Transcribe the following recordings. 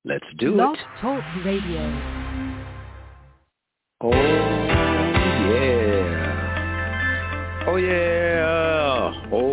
Let's do Blog it. Talk Radio. Oh, yeah. Oh, yeah.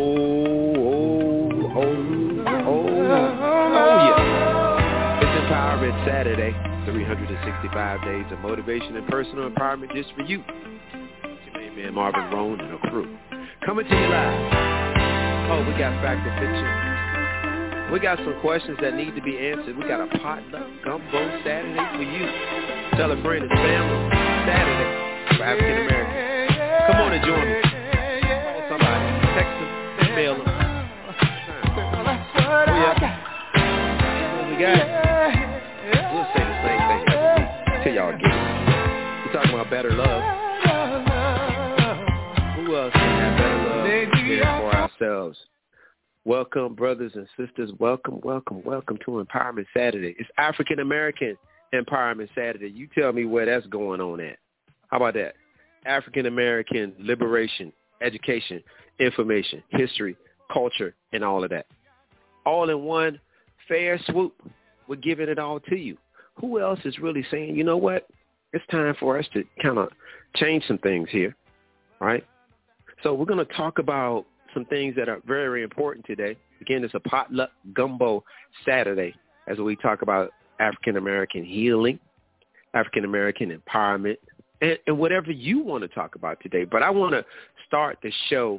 Oh, yeah. It's Empowerment Saturday. 365 days of motivation and personal empowerment just for you. It's your main man, Marvin Roan, and a crew. Coming to you live. Oh, we got fact or fiction. We got some questions that need to be answered. We got a potluck gumbo Saturday for you. Tell a friend and family. Saturday for African Americans. Come on and join me. Call somebody. Text them. Email them. Oh, yeah. What we got? We'll say the same thing every week till y'all get it. We're talking about better love. Who else can have better love here for ourselves? Welcome, brothers and sisters. Welcome to Empowerment Saturday. It's African American Empowerment Saturday. You tell me where that's going on at. How about that? African American liberation, education, information, history, culture, and all of that. All in one fair swoop. We're giving it all to you. Who else is really saying, you know what? It's time for us to kind of change some things here, right? So we're going to talk about some things that are very, very important today. Again, it's a potluck gumbo Saturday as we talk about African-American healing, African-American empowerment, and whatever you want to talk about today. But I want to start the show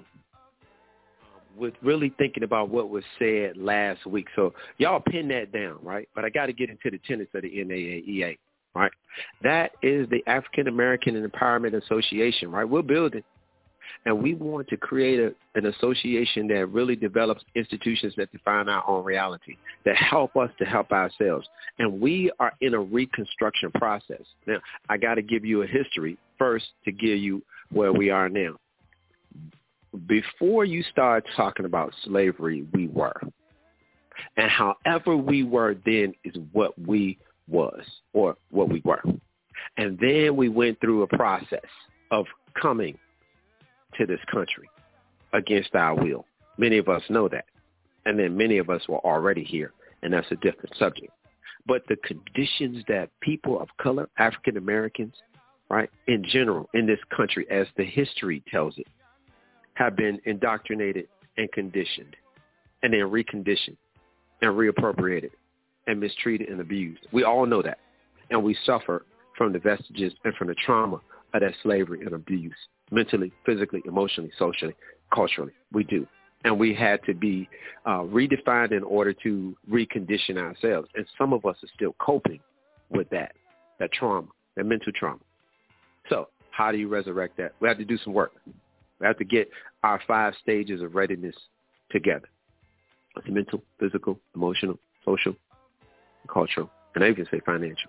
with really thinking about what was said last week. So y'all pin that down, right? But I got to get into the tenets of the NAAEA, right? That is the African-American Empowerment Association, right? We're building. And we want to create an association that really develops institutions that define our own reality, that help us to help ourselves. And we are in a reconstruction process. Now, I got to give you a history first to give you where we are now. Before you start talking about slavery, we were. And however we were then is what we was or what we were. And then we went through a process of coming to this country against our will. Many of us know that. And then many of us were already here, and that's a different subject. But the conditions that people of color, African Americans, right, in general, in this country, as the history tells it, have been indoctrinated and conditioned, and then reconditioned and reappropriated and mistreated and abused. We all know that. And we suffer from the vestiges and from the trauma of that slavery and abuse. Mentally, physically, emotionally, socially, culturally. We do. And we had to be redefined in order to recondition ourselves. And some of us are still coping with that trauma, that mental trauma. So how do you resurrect that? We have to do some work. We have to get our 5 stages of readiness together. It's mental, physical, emotional, social, cultural, and I even say financial.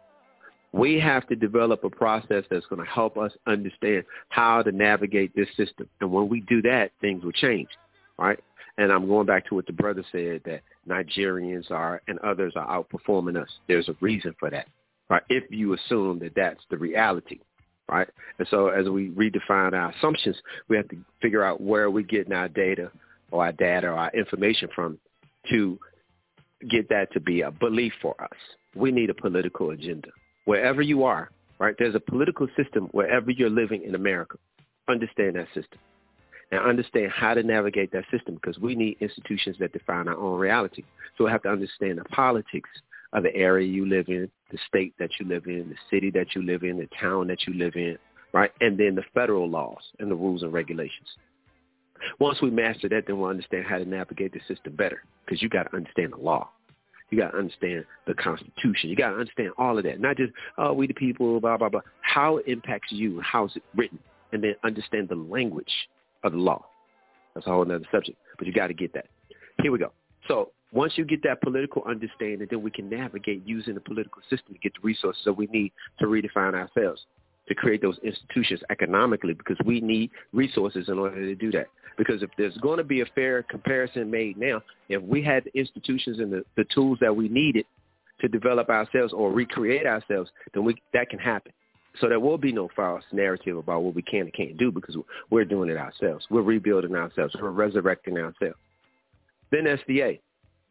We have to develop a process that's going to help us understand how to navigate this system. And when we do that, things will change, right? And I'm going back to what the brother said, that Nigerians are and others are outperforming us. There's a reason for that, right? If you assume that that's the reality, right? And so as we redefine our assumptions, we have to figure out where we're getting our data or our information from to get that to be a belief for us. We need a political agenda. Wherever you are, right, there's a political system wherever you're living in America. Understand that system and understand how to navigate that system, because we need institutions that define our own reality. So we have to understand the politics of the area you live in, the state that you live in, the city that you live in, the town that you live in, right, and then the federal laws and the rules and regulations. Once we master that, then we'll understand how to navigate the system better, because you got to understand the law. You got to understand the Constitution. You got to understand all of that. Not just, we the people, blah, blah, blah. How it impacts you, how is it written, and then understand the language of the law. That's a whole other subject, but you got to get that. Here we go. So once you get that political understanding, then we can navigate using the political system to get the resources that we need to redefine ourselves, to create those institutions economically, because we need resources in order to do that. Because if there's going to be a fair comparison made now, if we had the institutions and the tools that we needed to develop ourselves or recreate ourselves, then that can happen. So there will be no false narrative about what we can and can't do, because we're doing it ourselves. We're rebuilding ourselves. We're resurrecting ourselves. Then SDA.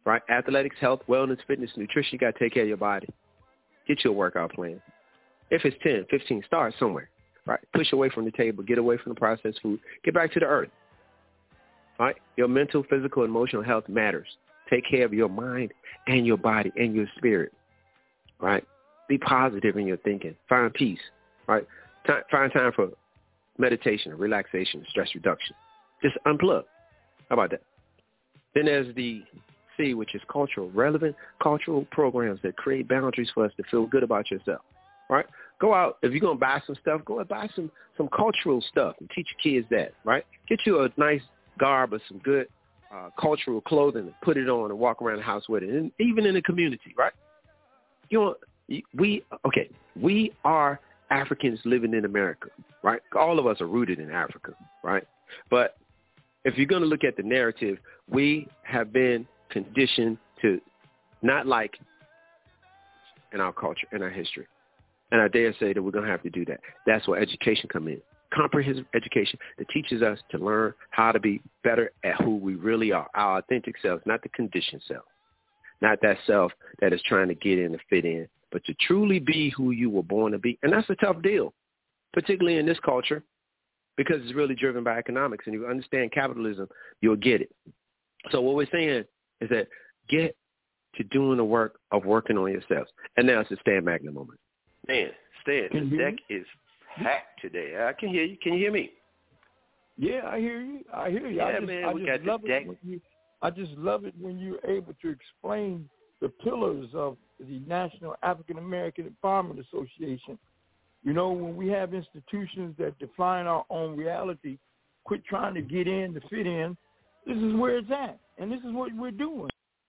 right? Athletics, health, wellness, fitness, nutrition. You got to take care of your body. Get you a workout plan. If it's 10, 15, start somewhere, right? Push away from the table. Get away from the processed food. Get back to the earth, right? Your mental, physical, emotional health matters. Take care of your mind and your body and your spirit, right? Be positive in your thinking. Find peace, right? Find time for meditation, relaxation, stress reduction. Just unplug. How about that? Then there's the C, which is cultural, relevant cultural programs that create boundaries for us to feel good about yourself, right? Go out. If you're going to buy some stuff, go and buy some cultural stuff and teach your kids that, right? Get you a nice garb or some good cultural clothing and put it on and walk around the house with it, and even in the community, right? We are Africans living in America, right? All of us are rooted in Africa, right? But if you're going to look at the narrative, we have been conditioned to not like in our culture, in our history. And I dare say that we're going to have to do that. That's where education comes in. Comprehensive education that teaches us to learn how to be better at who we really are, our authentic selves, not the conditioned self, not that self that is trying to get in and fit in, but to truly be who you were born to be. And that's a tough deal, particularly in this culture, because it's really driven by economics. And if you understand capitalism, you'll get it. So what we're saying is that get to doing the work of working on yourselves. And now it's a Stan Magna moment. Man, Stan, the deck is packed today. I can hear you. Can you hear me? Yeah, I hear you. Yeah, man, we got this deck. I just love it when you're able to explain the pillars of the National African American Empowerment Association. You know, when we have institutions that define our own reality, quit trying to get in to fit in. This is where it's at, and this is what we're doing.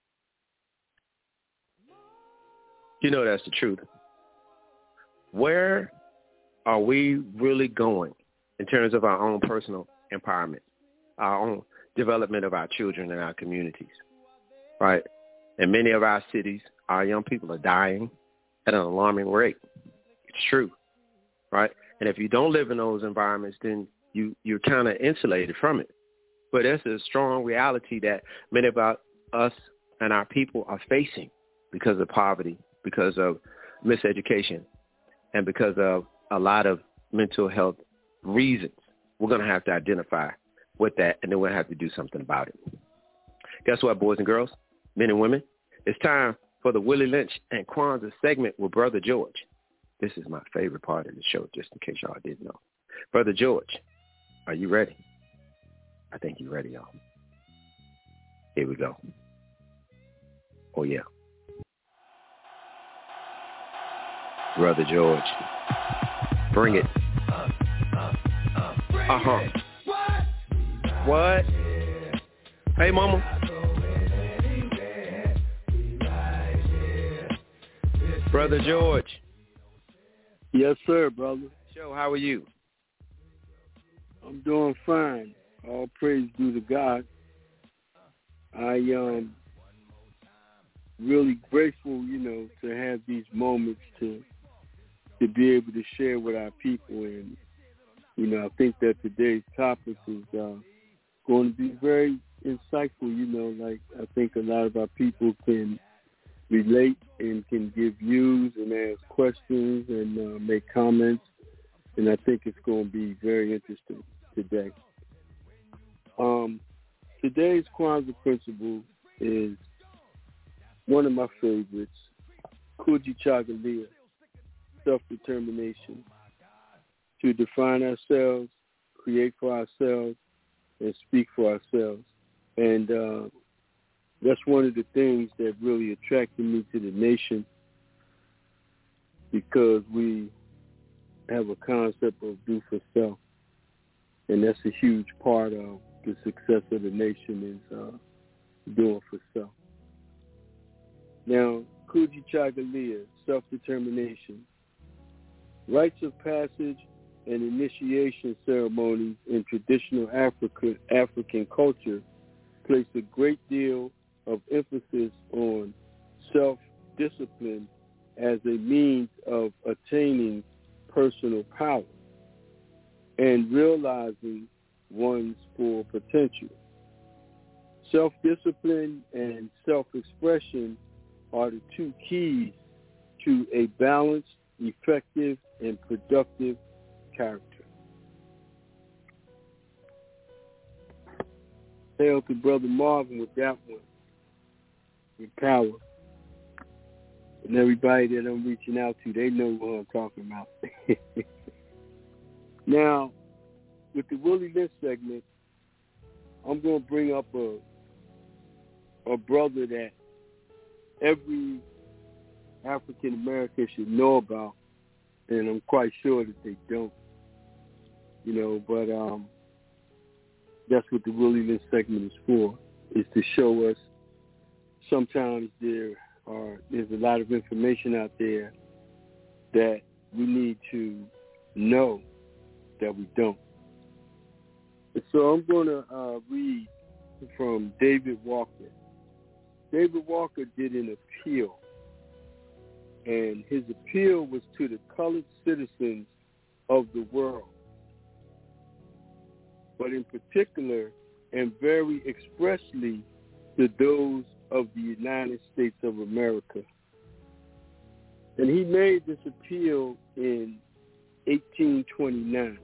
You know that's the truth. Where are we really going in terms of our own personal empowerment, our own development of our children and our communities, right? In many of our cities, our young people are dying at an alarming rate. It's true, right? And if you don't live in those environments, then you're kind of insulated from it. But there's a strong reality that many of us and our people are facing because of poverty, because of miseducation, and because of a lot of mental health reasons. We're going to have to identify with that, and then we'll have to do something about it. Guess what, boys and girls, men and women? It's time for the Willie Lynch and Kwanzaa segment with Brother George. This is my favorite part of the show, just in case y'all didn't know. Brother George, are you ready? I think you're ready, y'all. Here we go. Oh, yeah. Brother George, bring it. What? Hey, mama. Brother George. Yes, sir, brother. Joe, how are you? I'm doing fine. All praise due to God. I really grateful, to have these moments to be able to share with our people. And, I think that today's topic is going to be very insightful, like I think a lot of our people can relate and can give views and ask questions and make comments. And I think it's going to be very interesting today. Today's Kwanzaa principle is one of my favorites, Kujichagulia, self-determination, to define ourselves, create for ourselves, and speak for ourselves. And that's one of the things that really attracted me to the nation, because we have a concept of do for self. And that's a huge part of the success of the nation is doing for self. Now, Kujichagulia, self-determination. Rites of passage and initiation ceremonies in traditional African culture place a great deal of emphasis on self-discipline as a means of attaining personal power and realizing one's full potential. Self-discipline and self-expression are the two keys to a balanced, effective, and productive character. Hail to Brother Marvin with that one, with power. And everybody that I'm reaching out to, they know what I'm talking about. Now, with the Willie Lynch segment, I'm going to bring up a brother that every African American should know about, and I'm quite sure that they don't. But that's what the Willie Lynch segment is for, is to show us sometimes there's a lot of information out there that we need to know that we don't. And so I'm going to read from David Walker. David Walker did an appeal, and his appeal was to the colored citizens of the world, but in particular and very expressly to those of the United States of America. And he made this appeal in 1829.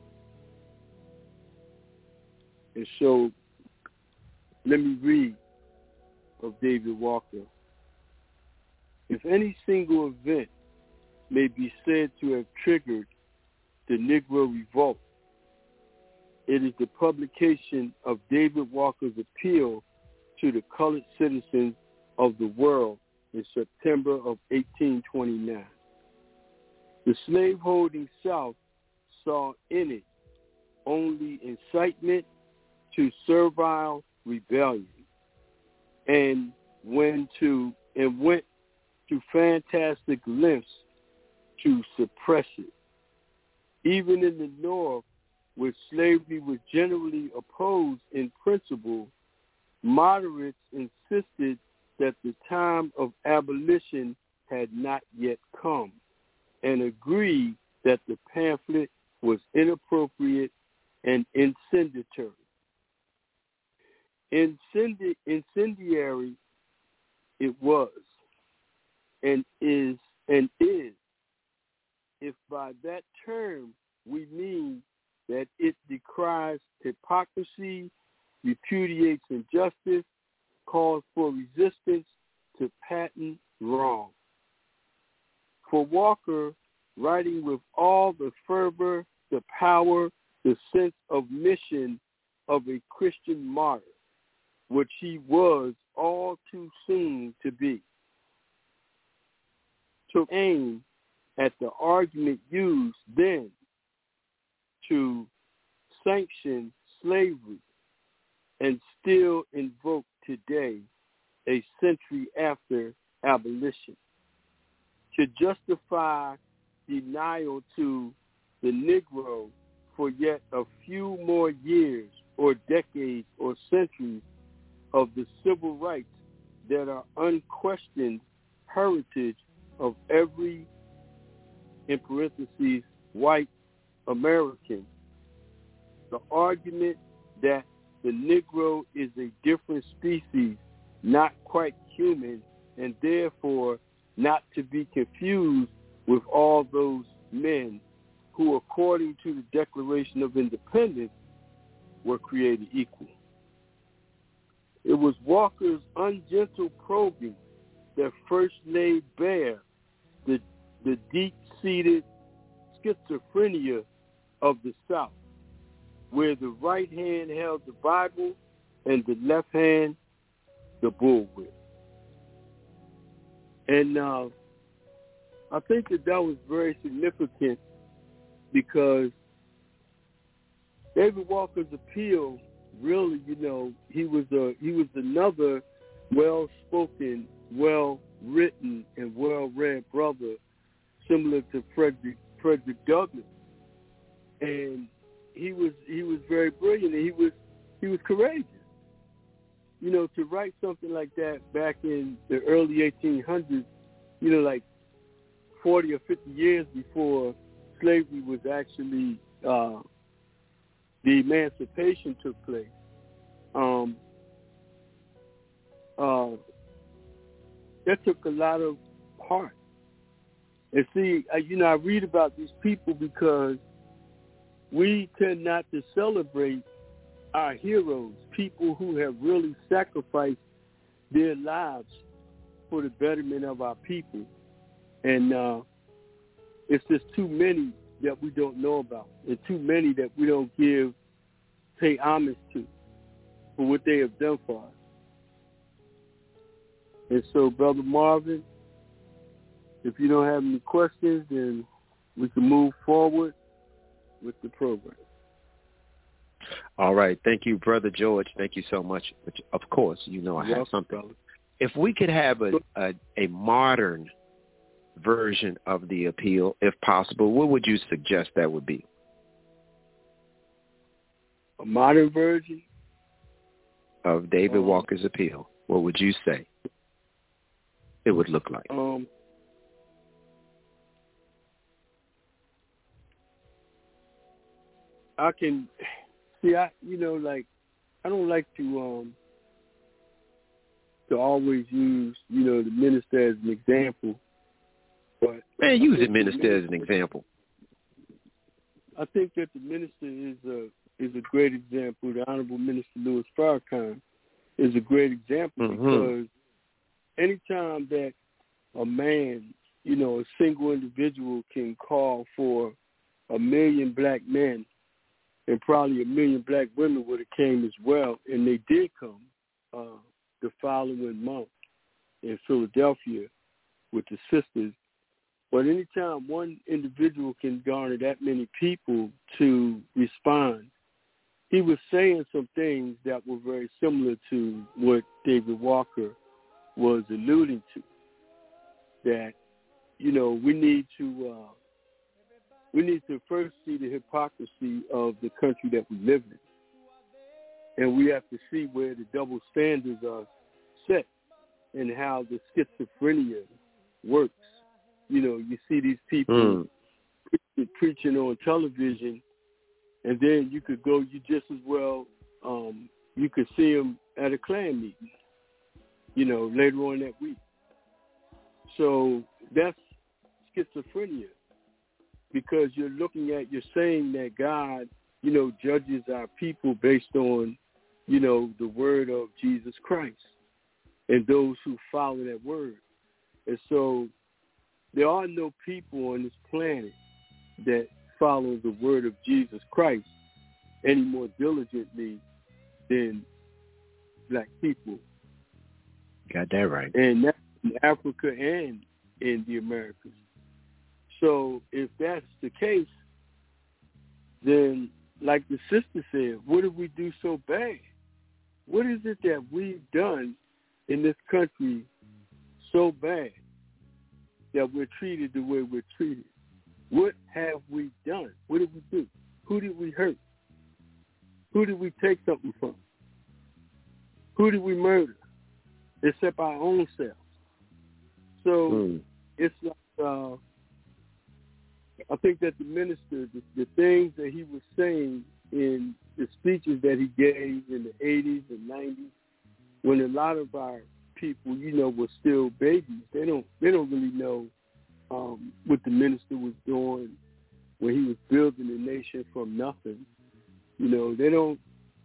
And so let me read of David Walker. If any single event may be said to have triggered the Negro Revolt, it is the publication of David Walker's appeal to the colored citizens of the world in September of 1829. The slaveholding South saw in it only incitement to servile rebellion, and went to fantastic lengths to suppress it. Even in the North, where slavery was generally opposed in principle, moderates insisted that the time of abolition had not yet come, and agreed that the pamphlet was inappropriate and incendiary. Incendiary it was, and is, if by that term we mean that it decries hypocrisy, repudiates injustice, calls for resistance to patent wrong. For Walker, writing with all the fervor, the power, the sense of mission of a Christian martyr, which he was all too soon to be, took aim at the argument used then to sanction slavery and still invoked today, a century after abolition, to justify denial to the Negro for yet a few more years or decades or centuries of the civil rights that are unquestioned heritage of every, in parentheses, white American. The argument that the Negro is a different species, not quite human, and therefore not to be confused with all those men who, according to the Declaration of Independence, were created equal. It was Walker's ungentle probing that first laid bare the deep-seated schizophrenia of the South, where the right hand held the Bible and the left hand the bullwhip. And I think that was very significant, because David Walker's appeal really, he was another well-spoken, well-written, and well-read brother, similar to Frederick Douglass. And he was very brilliant, and he was courageous. To write something like that back in the early 1800s, like 40 or 50 years before slavery was actually the emancipation took place. that took a lot of heart. And see, I read about these people because we tend not to celebrate our heroes, people who have really sacrificed their lives for the betterment of our people. And it's just too many that we don't know about, and too many that we don't pay homage to for what they have done for us. And so, Brother Marvin, if you don't have any questions, then we can move forward with the program. All right. Thank you, Brother George. Thank you so much. Of course, I have something. Brother. If we could have a modern version of the appeal, if possible, what would you suggest that would be? A modern version? Of David Walker's appeal. What would you say it would look like? I can see. I don't like to always use the minister as an example. But man, use the minister as an example. I think that the minister is a great example. The Honorable Minister Louis Farrakhan is a great example because anytime that a man, a single individual can call for 1 million black men, and probably 1 million black women would have came as well, and they did come the following month in Philadelphia with the sisters. But anytime one individual can garner that many people to respond, he was saying some things that were very similar to what David Walker was alluding to, that, we need to first see the hypocrisy of the country that we live in. And we have to see where the double standards are set and how the schizophrenia works. You see these people preaching on television, and then you could just as well, you could see them at a Klan meeting, later on that week. So that's schizophrenia, because you're saying that God, judges our people based on, the word of Jesus Christ and those who follow that word. And so there are no people on this planet that follow the word of Jesus Christ any more diligently than black people. Got that right. And that's in Africa and in the Americas. So if that's the case, then like the sister said, what did we do so bad? What is it that we've done in this country so bad that we're treated the way we're treated? What have we done? What did we do? Who did we hurt? Who did we take something from? Who did we murder? Except our own selves. So it's like, I think that the minister, the things that he was saying in the speeches that he gave in the 80s and 90s, when a lot of our people, were still babies, they don't really know what the minister was doing when he was building the nation from nothing. They don't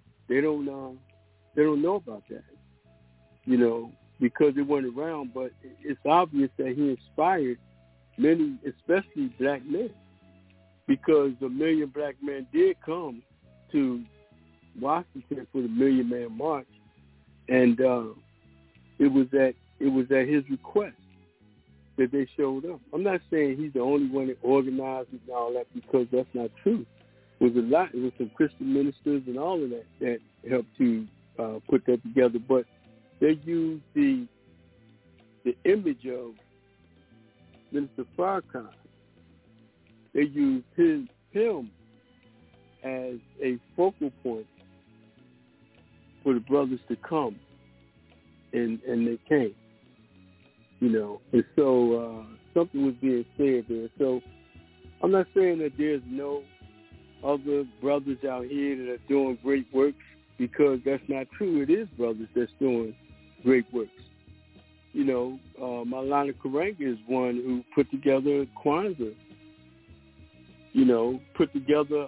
know about that, because they weren't around. But it's obvious that he inspired many, especially black men, because 1 million black men did come to Washington for the 1 Million Man March, and it was at his request that they showed up. I'm not saying he's the only one that organized it and all that, because that's not true. It was a lot. It was some Christian ministers and all of that helped to put that together. But they used the image of Minister Farrakhan. They used him as a focal point for the brothers to come, and they came. And so something was being said there. So I'm not saying that there's no other brothers out here that are doing great works, because that's not true. It is brothers that's doing great works. You know, Maulana Karenga is one who put together Kwanzaa. You know, put together,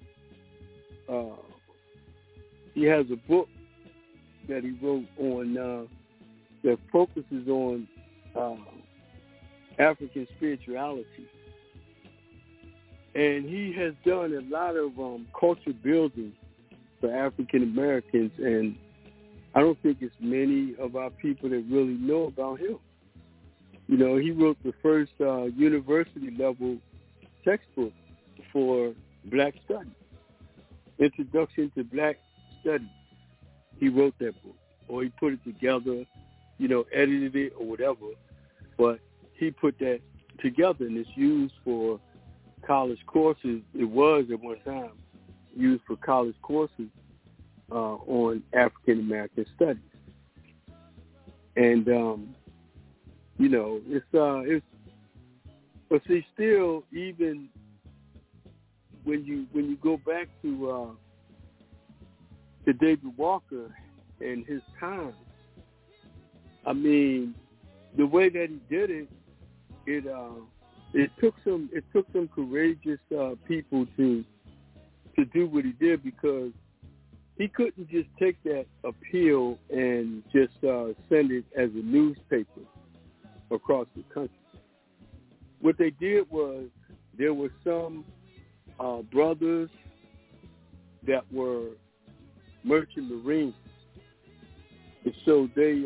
he has a book that he wrote on, that focuses on African spirituality. And he has done a lot of culture building for African Americans, and I don't think it's many of our people that really know about him. You know, he wrote the first university level textbook for Black Studies, Introduction to Black Studies. He wrote that book, or he put it together, you know, edited it or whatever, but he put that together, and it's used for college courses. It was at one time used for college courses on African American studies, and you know, it's. But see, still, even when you go back to David Walker and his time, I mean, the way that he did it, it took some courageous people to do what he did, because he couldn't just take that appeal and just send it as a newspaper across the country. What they did was, there were some brothers that were merchant marines, and so they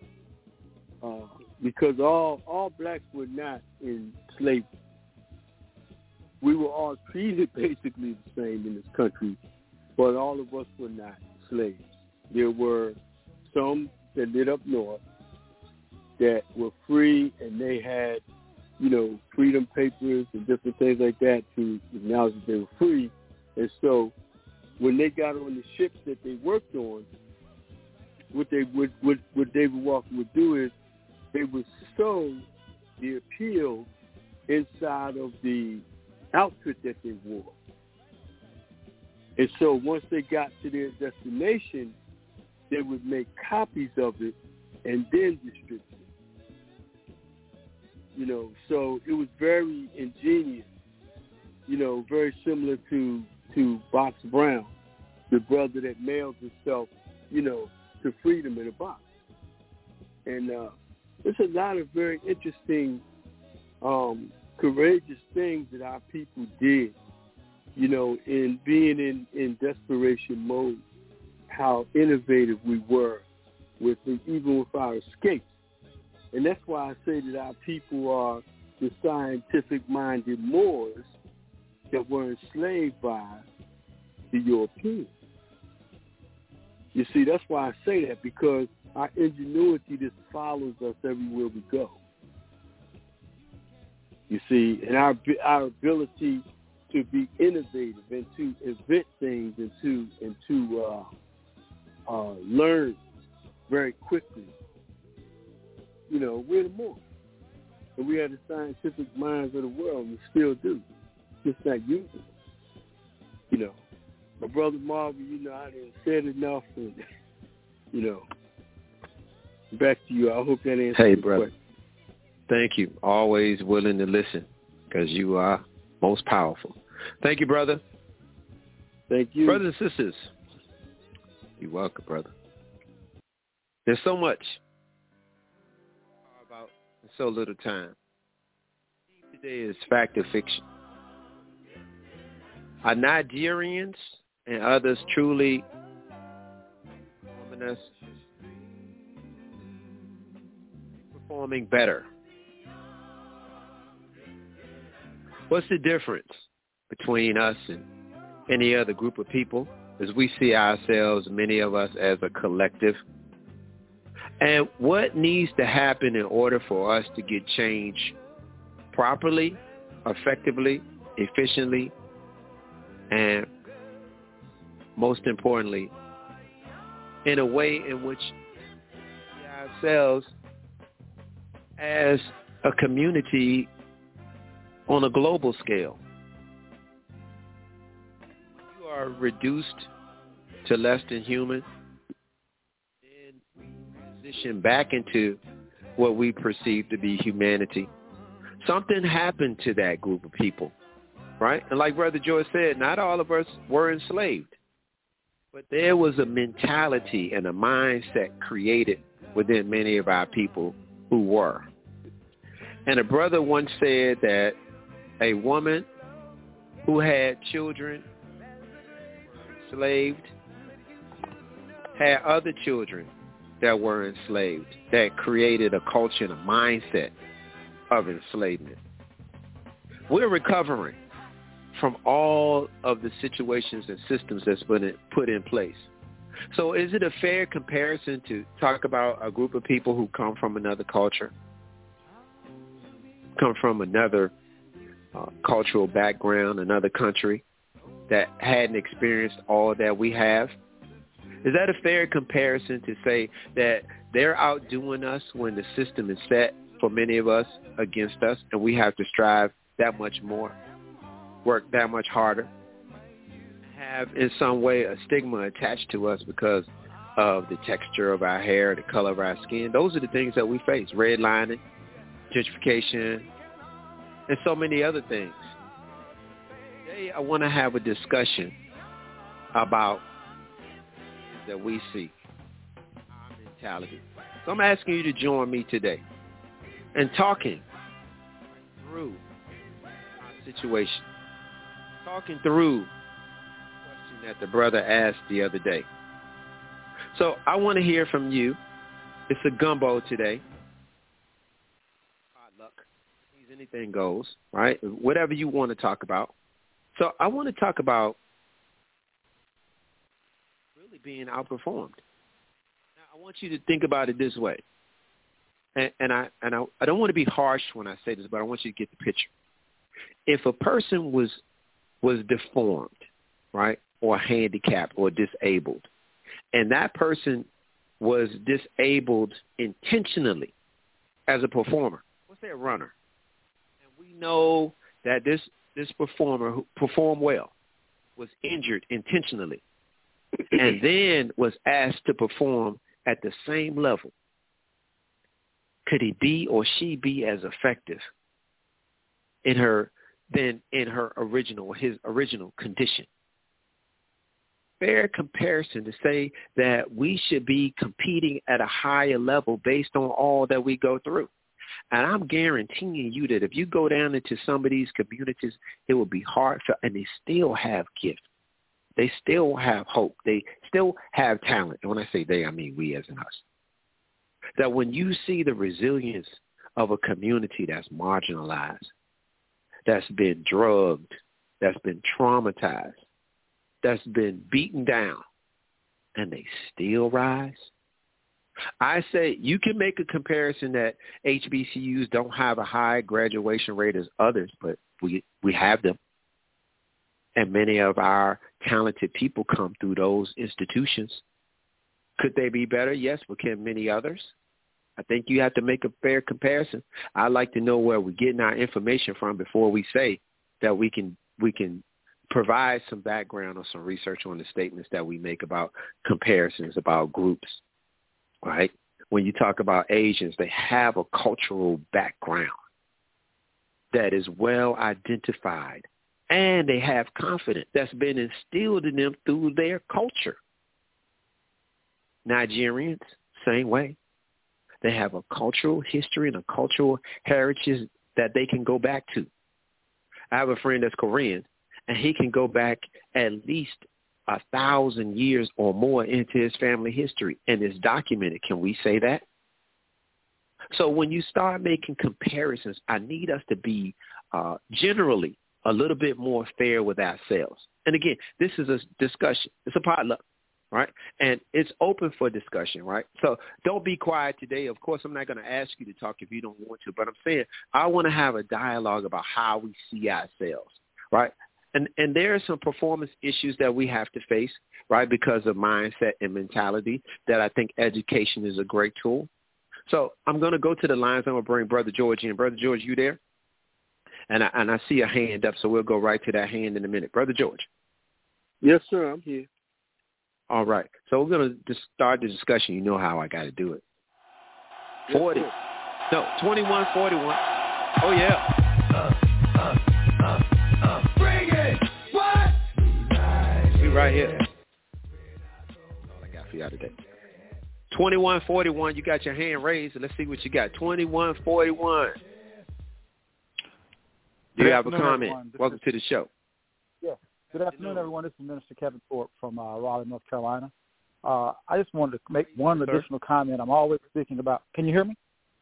because all blacks were not in slavery. We were all treated basically the same in this country, but all of us were not slaves. There were some that lived up north that were free, and they had, you know, freedom papers and different things like that to acknowledge that they were free. And so when they got on the ships that they worked on, what David Walker would do is they would sew the appeal inside of the outfit that they wore. And so once they got to their destination, they would make copies of it and then distribute it. You know, so it was very ingenious, you know, very similar to Box Brown, the brother that mailed himself, you know, to freedom in a box. And there's a lot of very interesting, courageous things that our people did, you know, in being in desperation mode, how innovative we were even with our escapes. And that's why I say that our people are the scientific-minded Moors that were enslaved by the Europeans. You see, that's why I say that, because our ingenuity just follows us everywhere we go. You see, and our ability to be innovative and to invent things and to learn very quickly. You know, we're the Moors. And we are the scientific minds of the world, and we still do. Just not using it. You know, my brother Marvin, you know, I didn't say it enough, and, you know, back to you. I hope that answers your brother. Question. Thank you. Always willing to listen, because you are most powerful. Thank you, brother. Thank you. Brothers and sisters, you're welcome, brother. There's so much about in so little time. Today is fact or fiction. Are Nigerians and others truly performing better? What's the difference between us and any other group of people, as we see ourselves, many of us, as a collective? And what needs to happen in order for us to get change properly, effectively, efficiently, and most importantly, in a way in which we see ourselves as a community on a global scale? You are reduced to less than human, and transition back into what we perceive to be humanity. Something happened to that group of people, right? And like Brother George said, not all of us were enslaved, but there was a mentality and a mindset created within many of our people who were. And a brother once said that a woman who had children enslaved had other children that were enslaved, that created a culture and a mindset of enslavement. We're recovering from all of the situations and systems that's been put in place. So is it a fair comparison to talk about a group of people who come from another culture, come from another cultural background, another country that hadn't experienced all that we have? Is that a fair comparison to say that they're outdoing us when the system is set for many of us against us, and we have to strive that much more, work that much harder, have in some way a stigma attached to us because of the texture of our hair, the color of our skin? Those are the things that we face: redlining, gentrification, and so many other things. Today, I want to have a discussion about that we see, our mentality. So I'm asking you to join me today in talking through our situation, talking through the question that the brother asked the other day. So I want to hear from you. It's a gumbo today. Potluck. Anything goes, right? Whatever you want to talk about. So I want to talk about really being outperformed. Now, I want you to think about it this way. And I don't want to be harsh when I say this, but I want you to get the picture. If a person was deformed, right, or handicapped or disabled, and that person was disabled intentionally as a performer, let's say a runner, and we know that this performer who performed well was injured intentionally and then was asked to perform at the same level, could he be or she be as effective in his original condition? Fair comparison to say that we should be competing at a higher level based on all that we go through. And I'm guaranteeing you that if you go down into some of these communities, it will be hard and they still have gifts. They still have hope. They still have talent. And when I say they, I mean we as in us. That when you see the resilience of a community that's marginalized, that's been drugged, that's been traumatized, that's been beaten down, and they still rise, I say you can make a comparison that HBCUs don't have a high graduation rate as others, but we have them. And many of our talented people come through those institutions. Could they be better? Yes, but can many others? I think you have to make a fair comparison. I'd like to know where we're getting our information from before we say that we can provide some background or some research on the statements that we make about comparisons, about groups, right? When you talk about Asians, they have a cultural background that is well identified, and they have confidence that's been instilled in them through their culture. Nigerians, same way. They have a cultural history and a cultural heritage that they can go back to. I have a friend that's Korean, and he can go back at least 1,000 years or more into his family history, and it's documented. Can we say that? So when you start making comparisons, I need us to be generally a little bit more fair with ourselves. And again, this is a discussion. It's a potluck, right? And it's open for discussion, right? So don't be quiet today. Of course, I'm not going to ask you to talk if you don't want to, but I'm saying I want to have a dialogue about how we see ourselves, right? And there are some performance issues that we have to face, right, because of mindset and mentality that I think education is a great tool. So I'm going to go to the lines. I'm going to bring Brother George in. Brother George, you there? And I see a hand up, so we'll go right to that hand in a minute. Brother George. Yes, sir, I'm here. All right. So we're going to just start the discussion. You know how I got to do it. 40. No, 21-41. Oh, yeah. Bring it. What? We right here. All I got for y'all today. 21-41. You got your hand raised. Let's see what you got. 21-41. Do you have a comment? Welcome to the show. Yeah. Good afternoon, everyone. This is Minister Kevin Thorpe from Raleigh, North Carolina. I just wanted to make one additional comment. I'm always speaking about. Can you hear me?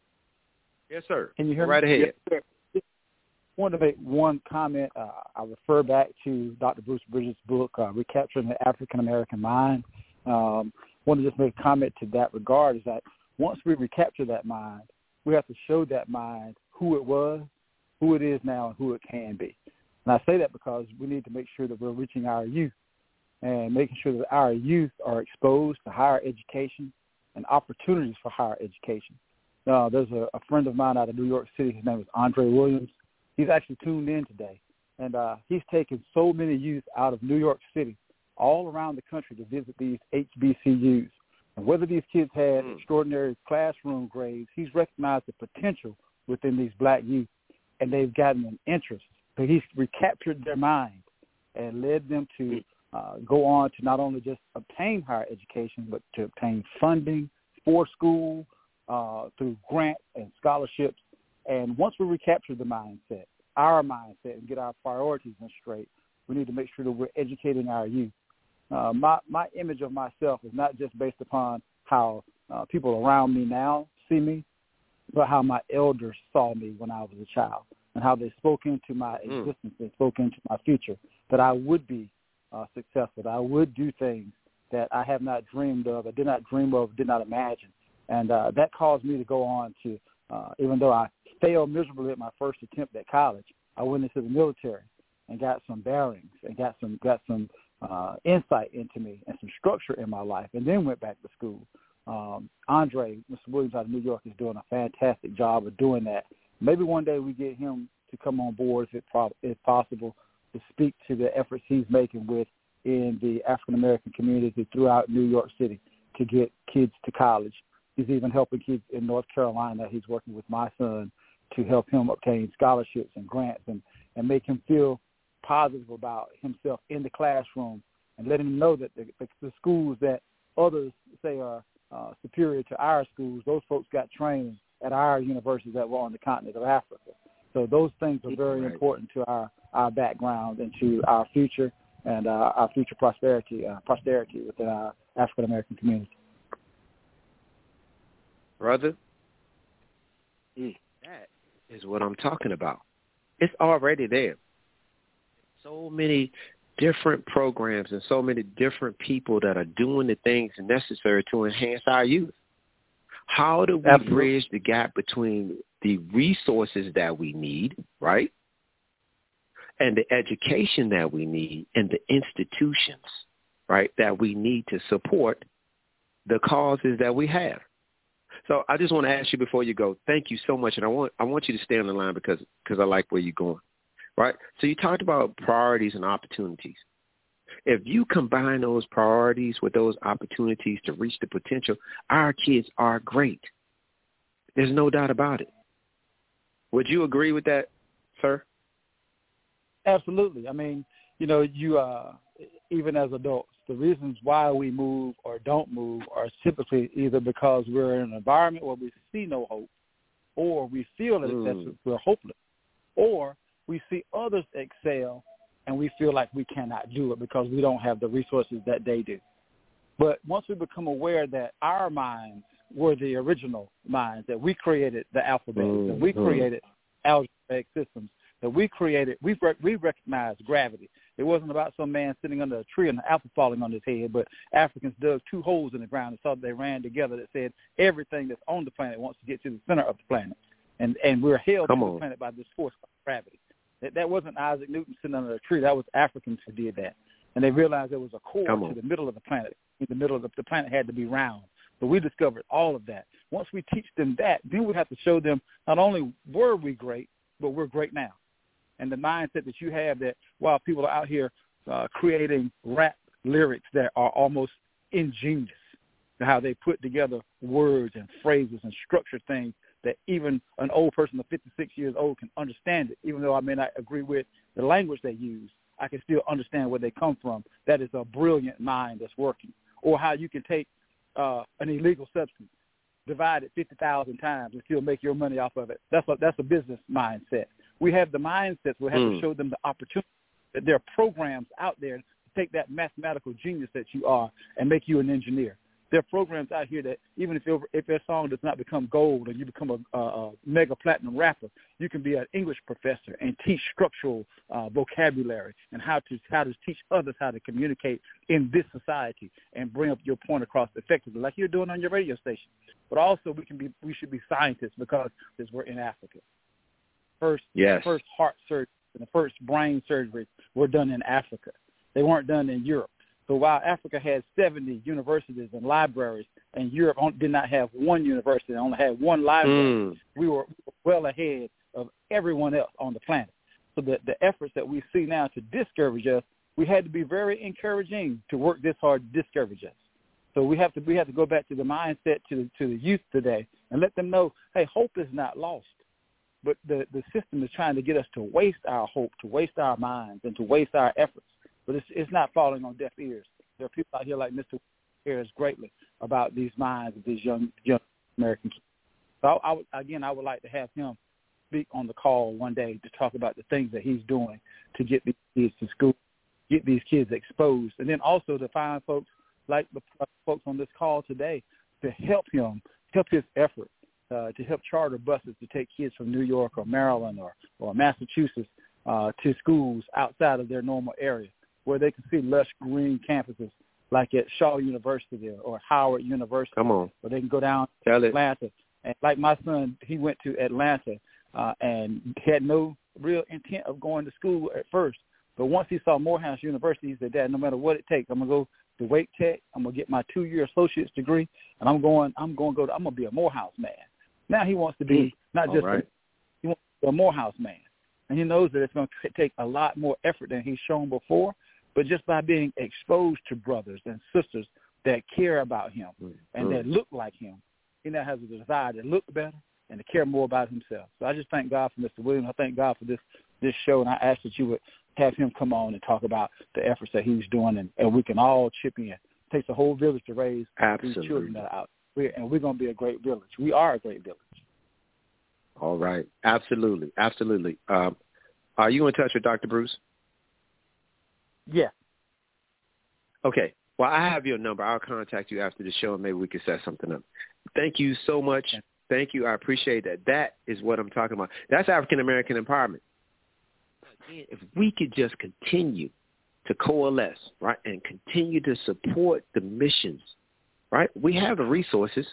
Yes, sir. Can you hear me? Right ahead. Yes, sir. I wanted to make one comment. I refer back to Dr. Bruce Bridges' book, Recapturing the African American Mind. Want to just make a comment to that regard is that once we recapture that mind, we have to show that mind who it was, who it is now, and who it can be. And I say that because we need to make sure that we're reaching our youth and making sure that our youth are exposed to higher education and opportunities for higher education. There's a friend of mine out of New York City. His name is Andre Williams. He's actually tuned in today. And he's taken so many youth out of New York City all around the country to visit these HBCUs. And whether these kids had extraordinary classroom grades, he's recognized the potential within these black youth, and they've gotten an interest. So he's recaptured their mind and led them to go on to not only just obtain higher education, but to obtain funding for school through grants and scholarships. And once we recapture the mindset, our mindset, and get our priorities in straight, we need to make sure that we're educating our youth. My image of myself is not just based upon how people around me now see me, but how my elders saw me when I was a child and how they spoke into my existence, they spoke into my future, that I would be successful, that I would do things that I have not dreamed of, I did not dream of, did not imagine. And that caused me to go on to, even though I failed miserably at my first attempt at college, I went into the military and got some bearings and got some insight into me and some structure in my life, and then went back to school. Andre, Mr. Williams out of New York, is doing a fantastic job of doing that. Maybe one day we get him to come on board, if possible, to speak to the efforts he's making in the African-American community throughout New York City to get kids to college. He's even helping kids in North Carolina. He's working with my son to help him obtain scholarships and grants and make him feel positive about himself in the classroom, and letting him know that the schools that others say are superior to our schools, those folks got trained at our universities that were on the continent of Africa. So those things are very important to our background and to our future and our future posterity within our African-American community. Brother, that is what I'm talking about. It's already there. So many different programs and so many different people that are doing the things necessary to enhance our youth. How do we bridge the gap between the resources that we need, right, and the education that we need and the institutions, right, that we need to support the causes that we have? So I just want to ask you before you go, thank you so much, and I want you to stay on the line because I like where you're going, right? So you talked about priorities and opportunities. If you combine those priorities with those opportunities to reach the potential, our kids are great. There's no doubt about it. Would you agree with that, sir? Absolutely. I mean, you even as adults, the reasons why we move or don't move are typically either because we're in an environment where we see no hope, or we feel that we're hopeless, or we see others excel and we feel like we cannot do it because we don't have the resources that they do. But once we become aware that our minds were the original minds, that we created the alphabet, that we created algebraic systems, that we recognized gravity. It wasn't about some man sitting under a tree and the apple falling on his head, but Africans dug 2 holes in the ground and saw that they ran together that said everything that's on the planet wants to get to the center of the planet. And we're held to the planet by this force called gravity. That wasn't Isaac Newton sitting under a tree. That was Africans who did that. And they realized there was a core to the middle of the planet. In the middle of the planet had to be round. So we discovered all of that. Once we teach them that, then we have to show them not only were we great, but we're great now. And the mindset that you have that while people are out here creating rap lyrics that are almost ingenious, how they put together words and phrases and structure things that even an old person of 56 years old can understand it. Even though I may not agree with the language they use, I can still understand where they come from. That is a brilliant mind that's working. Or how you can take an illegal substance, divide it 50,000 times, and still make your money off of it. That's a business mindset. We have the mindsets. We have to show them the opportunity that there are programs out there to take that mathematical genius that you are and make you an engineer. There are programs out here that even if your song does not become gold and you become a mega platinum rapper, you can be an English professor and teach structural vocabulary and how to teach others how to communicate in this society and bring up your point across effectively, like you're doing on your radio station. But also we should be scientists because we're in Africa. The first heart surgery and the first brain surgery were done in Africa. They weren't done in Europe. So while Africa had 70 universities and libraries and Europe did not have one university, only had one library, we were well ahead of everyone else on the planet. So the efforts that we see now to discourage us, we had to be very encouraging to work this hard to discourage us. So we have to go back to the mindset to the youth today and let them know, hey, hope is not lost. But the system is trying to get us to waste our hope, to waste our minds, and to waste our efforts. But it's not falling on deaf ears. There are people out here like Mr. cares greatly about these minds of these young American kids. So I would like to have him speak on the call one day to talk about the things that he's doing to get these kids to school, get these kids exposed, and then also to find folks like the folks on this call today to help his effort, to help charter buses to take kids from New York or Maryland or Massachusetts to schools outside of their normal area, where they can see lush green campuses like at Shaw University or Howard University. Come on. Where they can go down to Atlanta. And like my son, he went to Atlanta and had no real intent of going to school at first. But once he saw Morehouse University, he said, Dad, no matter what it takes, I'm going to go to Wake Tech. I'm going to get my 2-year associate's degree, and I'm going to be a Morehouse man. Now he wants to be he wants to be a Morehouse man. And he knows that it's going to take a lot more effort than he's shown before. But just by being exposed to brothers and sisters that care about him and that look like him, he now has a desire to look better and to care more about himself. So I just thank God for Mr. Williams. I thank God for this show, and I ask that you would have him come on and talk about the efforts that he's doing, and we can all chip in. It takes a whole village to raise these children that are out. We're going to be a great village. We are a great village. All right. Absolutely. Absolutely. Are you in touch with Dr. Bruce? Yeah. Okay. Well, I have your number. I'll contact you after the show, and maybe we can set something up. Thank you so much. Okay. Thank you. I appreciate that. That is what I'm talking about. That's African-American empowerment. Again, if we could just continue to coalesce, right, and continue to support the missions, right? We have the resources.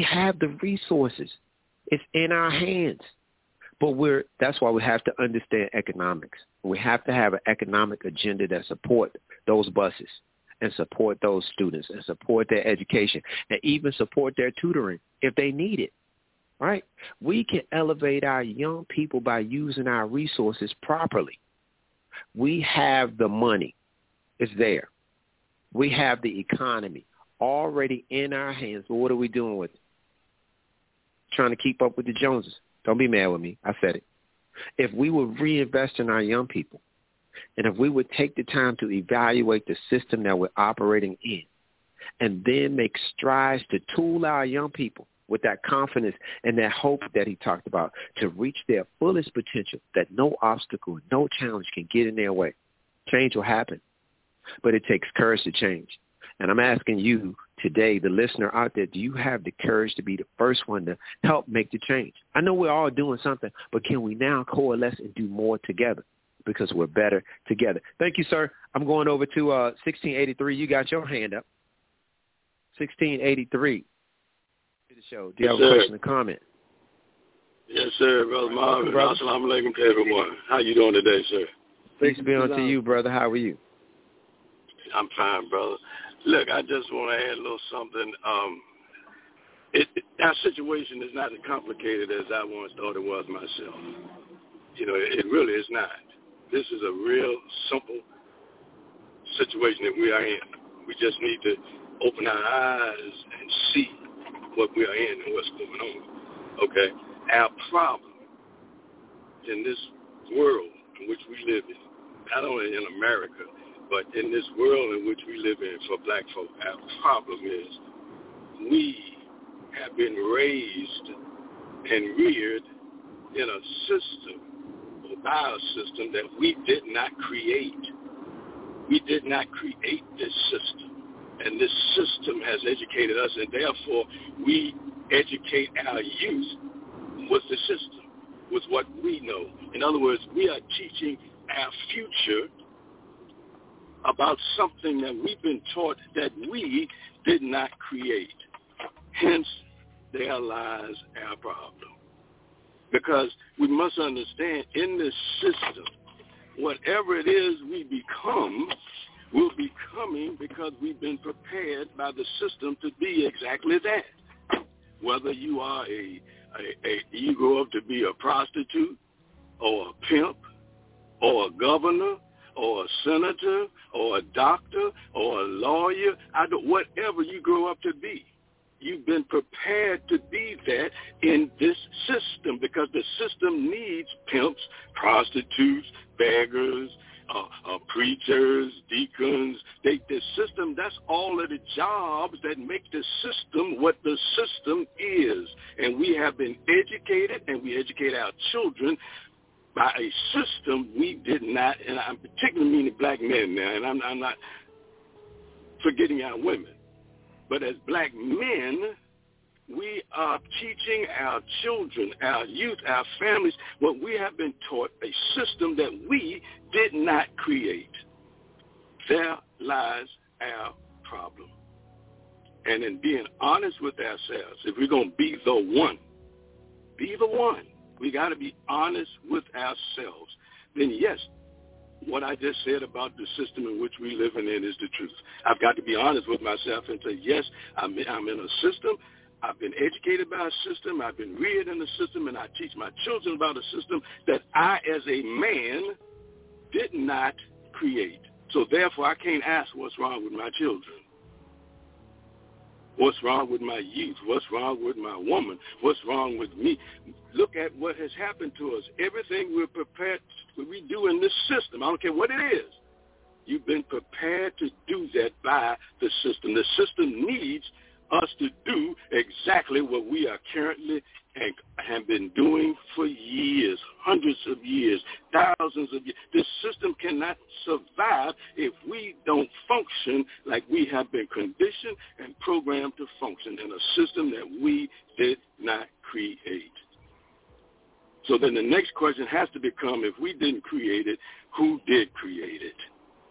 It's in our hands. But that's why we have to understand economics. We have to have an economic agenda that support those buses and support those students and support their education and even support their tutoring if they need it, right? We can elevate our young people by using our resources properly. We have the money. It's there. We have the economy already in our hands. But what are we doing with it? Trying to keep up with the Joneses. Don't be mad with me. I said it. If we would reinvest in our young people, and if we would take the time to evaluate the system that we're operating in, and then make strides to tool our young people with that confidence and that hope that he talked about to reach their fullest potential, that no obstacle, no challenge can get in their way, change will happen. But it takes courage to change. And I'm asking you today, the listener out there, do you have the courage to be the first one to help make the change? I know we're all doing something, but can we now coalesce and do more together? Because we're better together. Thank you, sir. I'm going over to 1683. You got your hand up. 1683. To the show. Do you have a question or comment? Yes, sir, Brother Marvin. Assalamu alaikum to everyone. How you doing today, sir? Peace be unto you, brother. How are you? I'm fine, brother. Look, I just want to add a little something. Our situation is not as complicated as I once thought it was myself. You know, it really is not. This is a real simple situation that we are in. We just need to open our eyes and see what we are in and what's going on. Okay? Our problem in this world in which we live in, not only in America, but in this world in which we live in for black folk, our problem is we have been raised and reared in a system, or by a system that we did not create. We did not create this system. And this system has educated us, and therefore we educate our youth with the system, with what we know. In other words, we are teaching our future about something that we've been taught that we did not create. Hence, there lies our problem. Because we must understand, in this system, whatever it is we become, we're becoming because we've been prepared by the system to be exactly that. Whether you are you grow up to be a prostitute, or a pimp, or a governor, or a senator, or a doctor, or a lawyer, whatever you grow up to be. You've been prepared to be that in this system because the system needs pimps, prostitutes, beggars, preachers, deacons. The system, that's all of the jobs that make the system what the system is. And we have been educated, and we educate our children by a system we did not, and I'm particularly meaning black men now, and I'm not forgetting our women. But as black men, we are teaching our children, our youth, our families, what we have been taught, a system that we did not create. There lies our problem. And in being honest with ourselves, if we're going to be the one, we got to be honest with ourselves. Then yes, what I just said about the system in which we live in is the truth. I've got to be honest with myself and say, yes, I'm in a system. I've been educated by a system. I've been reared in a system, and I teach my children about a system that I, as a man, did not create. So therefore, I can't ask what's wrong with my children. What's wrong with my youth? What's wrong with my woman? What's wrong with me? Look at what has happened to us. Everything we're prepared, we do in this system, I don't care what it is, you've been prepared to do that by the system. The system needs us to do exactly what we are currently and have been doing for years, hundreds of years, thousands of years. This system cannot survive if we don't function like we have been conditioned and programmed to function in a system that we did not create. So then the next question has to become, if we didn't create it, who did create it?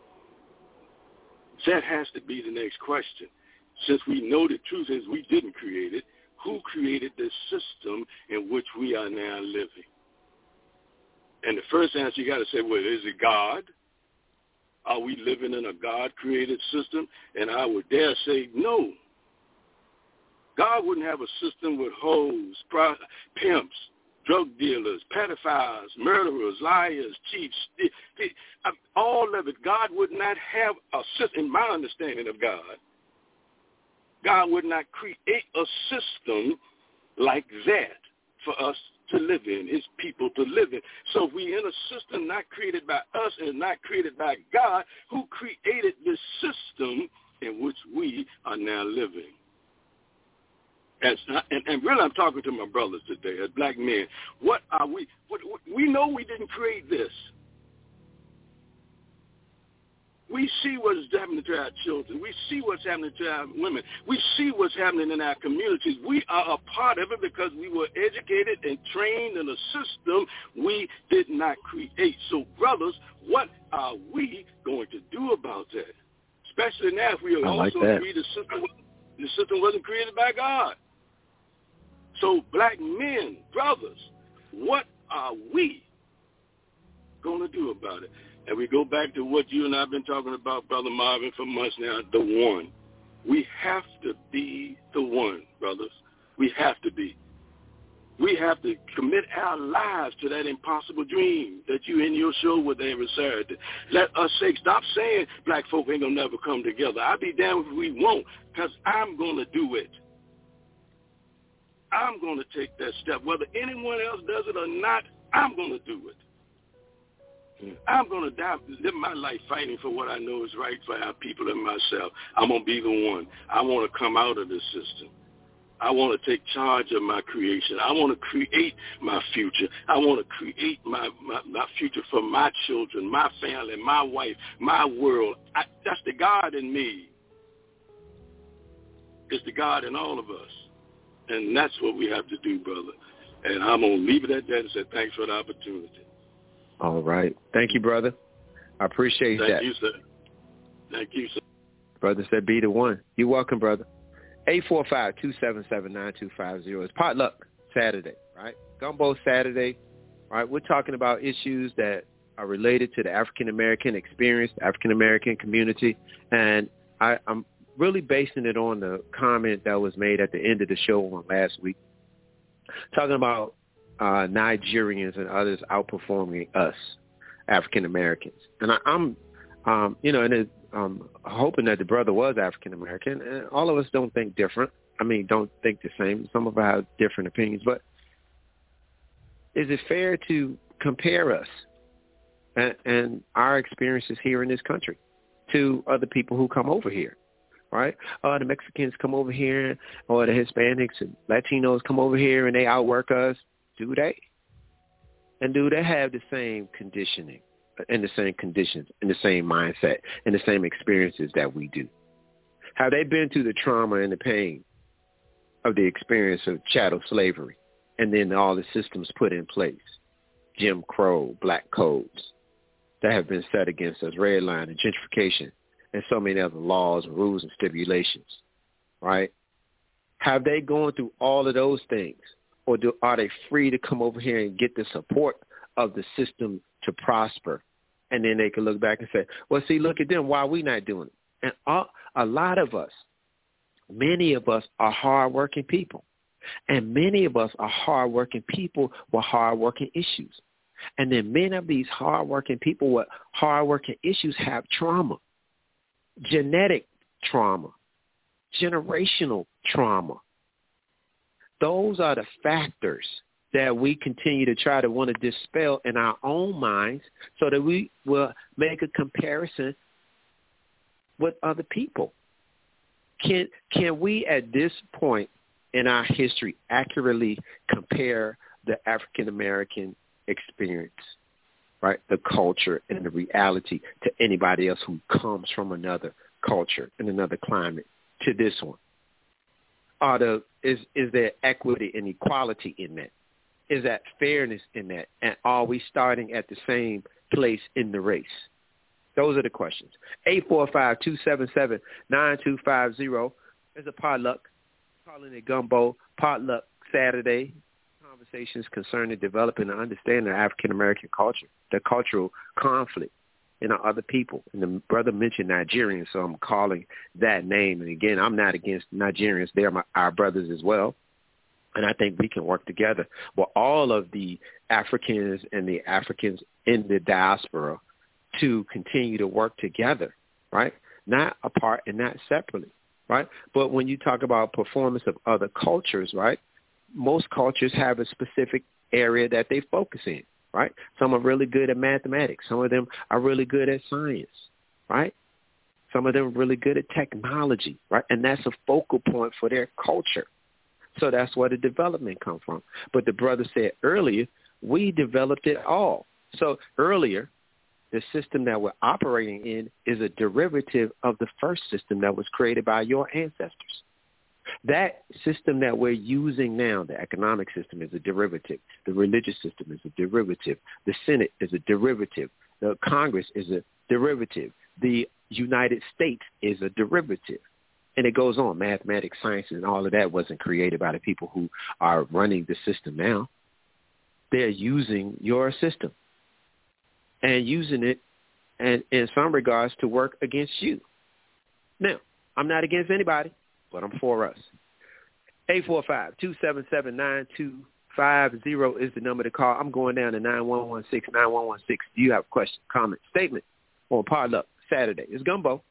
That has to be the next question. Since we know the truth is we didn't create it, who created this system in which we are now living? And the first answer you got to say, well, is it God? Are we living in a God-created system? And I would dare say no. God wouldn't have a system with hoes, pimps, drug dealers, pedophiles, murderers, liars, cheats, all of it. God would not have a system, in my understanding of God. God would not create a system like that for us to live in, his people to live in. So if we're in a system not created by us and not created by God, who created this system in which we are now living? And really I'm talking to my brothers today as black men. What are we? We know we didn't create this. We see what's happening to our children. We see what's happening to our women. We see what's happening in our communities. We are a part of it because we were educated and trained in a system we did not create. So, brothers, what are we going to do about that? Especially now if we also agree the system wasn't created by God. So, black men, brothers, what are we going to do about it? And we go back to what you and I have been talking about, Brother Marvin, for months now, the one. We have to be the one, brothers. We have to be. We have to commit our lives to that impossible dream that you and still show what they ever said. Let us say, stop saying black folk ain't going to never come together. I'll be damned if we won't, because I'm going to do it. I'm going to take that step. Whether anyone else does it or not, I'm going to do it. I'm going to live my life fighting for what I know is right for our people and myself. I'm going to be the one. I want to come out of this system. I want to take charge of my creation. I want to create my future. I want to create my future for my children, my family, my wife, my world. That's the God in me. It's the God in all of us. And that's what we have to do, brother. And I'm going to leave it at that and say thanks for the opportunity. All right. Thank you, brother. I appreciate that. Thank you, sir. Thank you, sir. Brother said be the one. You're welcome, brother. 845-277-9250. It's Potluck Saturday, right? Gumbo Saturday, right? We're talking about issues that are related to the African-American experience, the African-American community. And I'm really basing it on the comment that was made at the end of the show on last week, talking about Nigerians and others outperforming us, African Americans. And I'm hoping that the brother was African American. And all of us don't think different. Don't think the same. Some of us have different opinions. But is it fair to compare us and our experiences here in this country to other people who come over here? Right? The Mexicans come over here, or the Hispanics and Latinos come over here and they outwork us. Do they? And do they have the same conditioning and the same conditions and the same mindset and the same experiences that we do? Have they been through the trauma and the pain of the experience of chattel slavery and then all the systems put in place, Jim Crow, black codes that have been set against us, redlining and gentrification, and so many other laws, rules, and stipulations, right? Have they gone through all of those things? Or are they free to come over here and get the support of the system to prosper? And then they can look back and say, well, see, look at them. Why are we not doing it? And a lot of us, many of us are hardworking people. And many of us are hardworking people with hardworking issues. And then many of these hardworking people with hardworking issues have trauma, genetic trauma, generational trauma. Those are the factors that we continue to try to want to dispel in our own minds so that we will make a comparison with other people. Can we at this point in our history accurately compare the African-American experience, right, the culture and the reality to anybody else who comes from another culture and another climate to this one? Is there equity and equality in that? Is that fairness in that? And are we starting at the same place in the race? Those are the questions. 845-277-9250. There's a potluck, calling it Gumbo, Potluck Saturday. Conversations concerning developing and understanding the African-American culture, the cultural conflict in our other people. And the brother mentioned Nigerians, so I'm calling that name. And again, I'm not against Nigerians. They're our brothers as well. And I think we can work together with all of the Africans and the Africans in the diaspora to continue to work together, right? Not apart and not separately, right? But when you talk about performance of other cultures, right, most cultures have a specific area that they focus in, right? Some are really good at mathematics. Some of them are really good at science, right? Some of them are really good at technology, right? And that's a focal point for their culture. So that's where the development comes from. But the brother said earlier, we developed it all. So earlier, the system that we're operating in is a derivative of the first system that was created by your ancestors. That system that we're using now, the economic system, is a derivative. The religious system is a derivative. The Senate is a derivative. The Congress is a derivative. The United States is a derivative. And it goes on. Mathematics, science, and all of that wasn't created by the people who are running the system now. They're using your system and using it, and in some regards, to work against you. Now, I'm not against anybody, but I'm for us. 845-277-9250. is the number to call. I'm going down to 9116, 9116. Do you have a question, comment, statement on Potluck Saturday? It's Gumbo.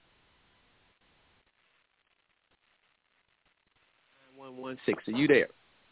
9116. Are you there?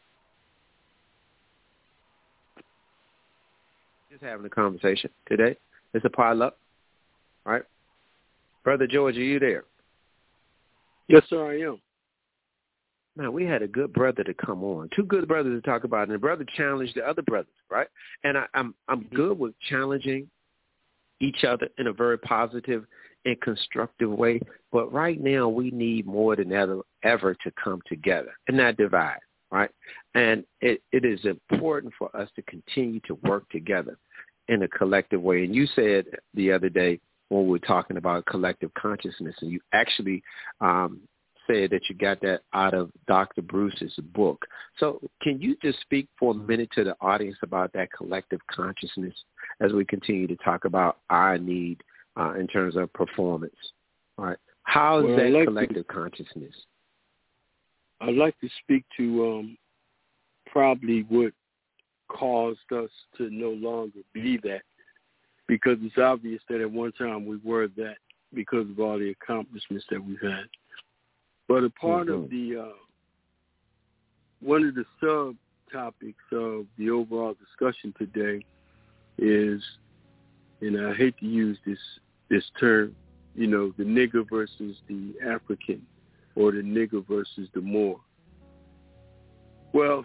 Just having a conversation today. It's a Potluck. All right. Brother George, are you there? Yes, sir, I am. Man, we had a good brother to come on. Two good brothers to talk about, and the brother challenged the other brothers, right? And I'm good with challenging each other in a very positive and constructive way. But right now, we need more than ever to come together and not divide, right? And it is important for us to continue to work together in a collective way. And you said the other day when we were talking about collective consciousness, and you actually said that you got that out of Dr. Bruce's book. So can you just speak for a minute to the audience about that collective consciousness as we continue to talk about our need in terms of performance? All right. How is that collective consciousness? I'd like to speak to probably what caused us to no longer be that, because it's obvious that at one time we were that because of all the accomplishments that we've had. But a part of the one of the subtopics of the overall discussion today is, and I hate to use this term, you know, the nigger versus the African, or the nigger versus the Moor. Well,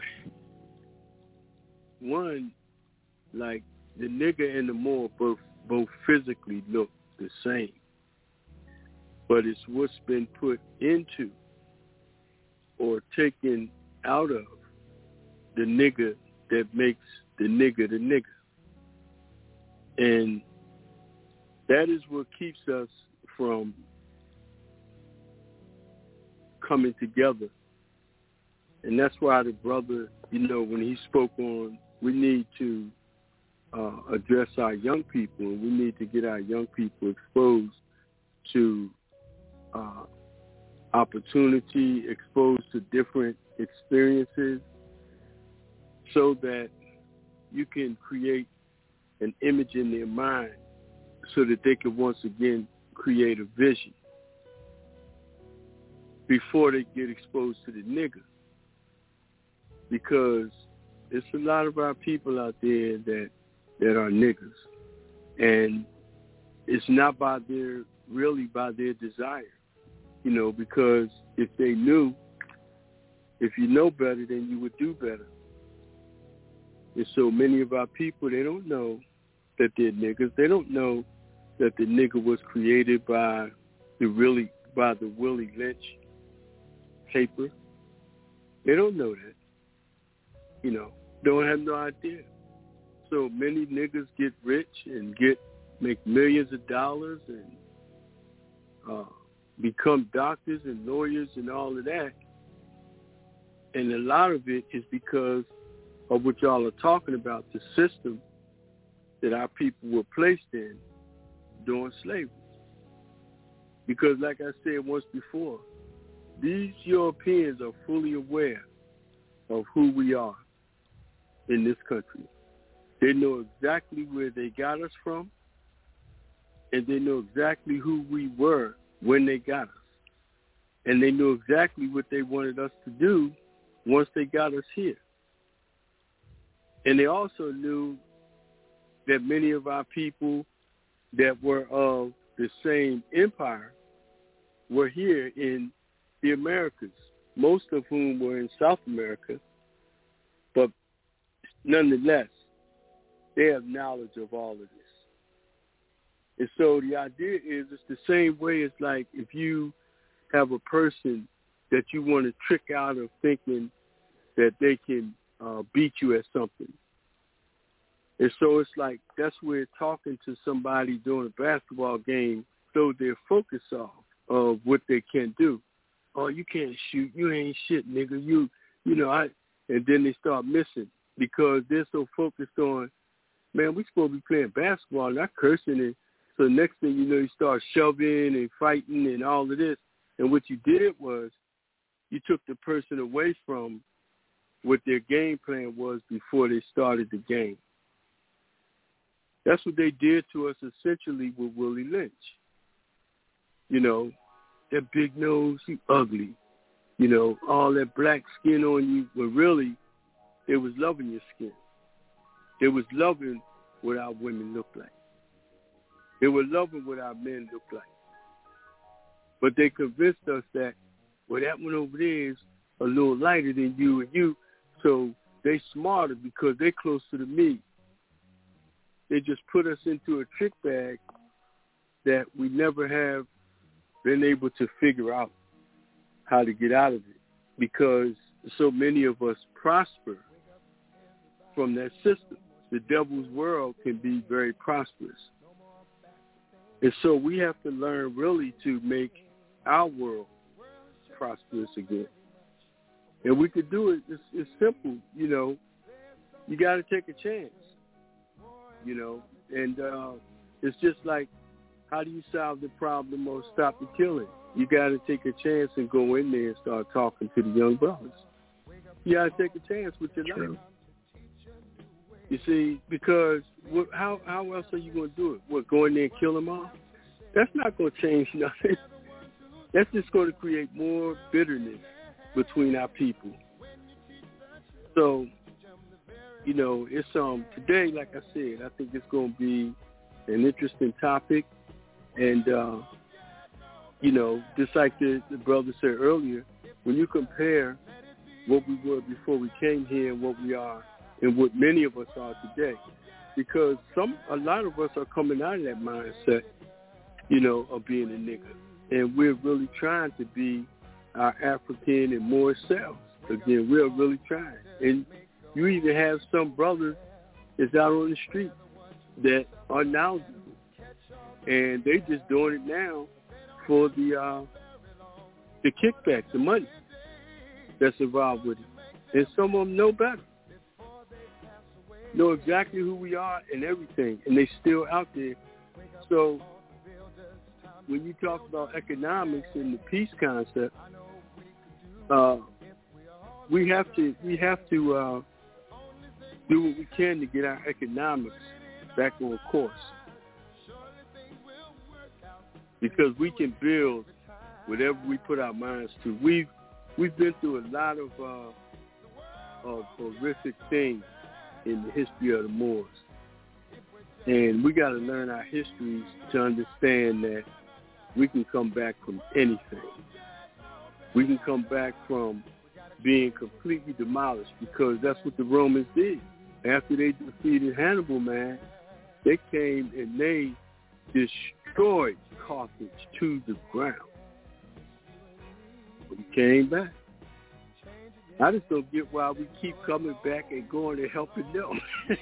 one, like the nigger and the Moor both physically look the same. But it's what's been put into or taken out of the nigger that makes the nigger the nigger. And that is what keeps us from coming together. And that's why the brother, you know, when he spoke on, we need to address our young people, and we need to get our young people exposed to opportunity, exposed to different experiences, so that you can create an image in their mind so that they can once again create a vision before they get exposed to the nigger. Because there's a lot of our people out there that are niggers. And it's not really by their desire. You know, because if they knew, if you know better, then you would do better. And so many of our people, they don't know that they're niggers. They don't know that the nigger was created by the Willie Lynch paper. They don't know that. You know, don't have no idea. So many niggers get rich and make millions of dollars and become doctors and lawyers and all of that. And a lot of it is because of what y'all are talking about, the system that our people were placed in during slavery. Because like I said once before, these Europeans are fully aware of who we are in this country. They know exactly where they got us from, and they know exactly who we were when they got us. And they knew exactly what they wanted us to do once they got us here. And they also knew that many of our people that were of the same empire were here in the Americas, most of whom were in South America. But nonetheless, they have knowledge of all of this. And so the idea is it's the same way as like if you have a person that you want to trick out of thinking that they can beat you at something. And so it's like that's where talking to somebody during a basketball game throws their focus off of what they can do. Oh, you can't shoot. You ain't shit, nigga. And then they start missing because they're so focused on, man, we supposed to be playing basketball, not cursing it. So next thing you know, you start shoving and fighting and all of this. And what you did was you took the person away from what their game plan was before they started the game. That's what they did to us essentially with Willie Lynch. You know, that big nose, you ugly. You know, all that black skin on you, but really, they was loving your skin. They was loving what our women look like. They were loving what our men look like. But they convinced us that, well, that one over there is a little lighter than you and you, so they smarter because they closer to me. They just put us into a trick bag that we never have been able to figure out how to get out of it, because so many of us prosper from that system. The devil's world can be very prosperous. And so we have to learn really to make our world prosperous again. And we could do it. It's simple, you know. You got to take a chance, you know. And it's just like, how do you solve the problem or stop the killing? You got to take a chance and go in there and start talking to the young brothers. You got to take a chance with your life. You see, because how else are you going to do it? What, go in there and kill them all? That's not going to change nothing. That's just going to create more bitterness between our people. So, you know, it's today, like I said, I think it's going to be an interesting topic. And, you know, just like the brother said earlier, when you compare what we were before we came here and what we are and what many of us are today, because a lot of us are coming out of that mindset, you know, of being a nigga. And we're really trying to be our African and more selves. Again, we're really trying. And you even have some brothers that's out on the street that are knowledgeable. And they just doing it now for the kickback, the money that's involved with it. And some of them know better. Know exactly who we are and everything. And they still out there. So when you talk about economics and the peace concept, we have to do what we can to get our economics back on course, because we can build whatever we put our minds to. We've been through a lot of horrific things in the history of the Moors, and we got to learn our histories to understand that we can come back from anything. We can come back from being completely demolished, because that's what the Romans did. After they defeated Hannibal, man, they came and they destroyed Carthage to the ground. We came back. I just don't get why we keep coming back and going and helping them.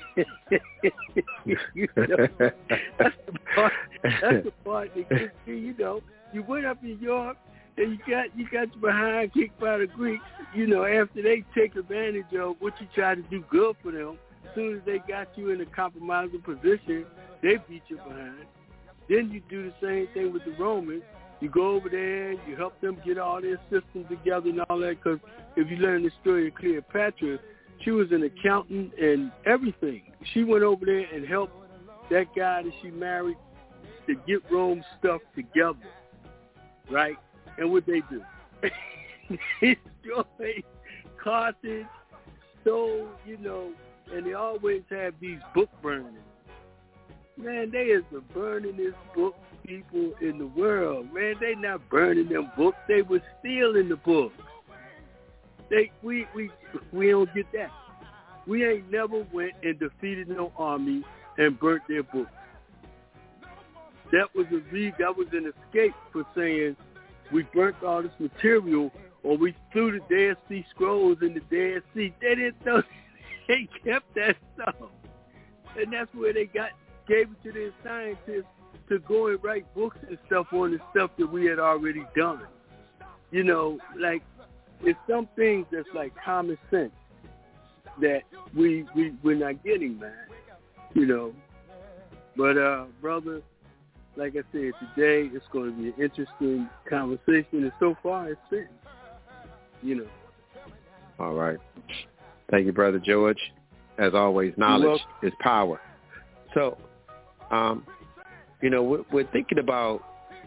You know, that's the part that gets me, you know. You went up in York and you got your behind kicked by the Greeks, you know, after they take advantage of what you try to do good for them. As soon as they got you in a compromising position, they beat you behind. Then you do the same thing with the Romans. You go over there, you help them get all their systems together and all that, because if you learn the story of Cleopatra, she was an accountant and everything. She went over there and helped that guy that she married to get Rome's stuff together, right? And what they do? Destroy Carthage, so, you know, and they always have these book burnings. Man, they is the burningest book people in the world. Man, they not burning them books. They was stealing the books. We don't get that. We ain't never went and defeated no army and burnt their books. That was an escape for saying we burnt all this material, or we threw the Dead Sea Scrolls in the Dead Sea. They didn't know. They kept that stuff, and that's where they gave it to their scientists to go and write books and stuff on the stuff that we had already done. You know, like, it's some things that's like common sense that we're not getting, man. You know, but brother, like I said, today it's going to be an interesting conversation, and so far it's been, you know. All right. Thank you, Brother George. As always, knowledge is power. So, we're thinking about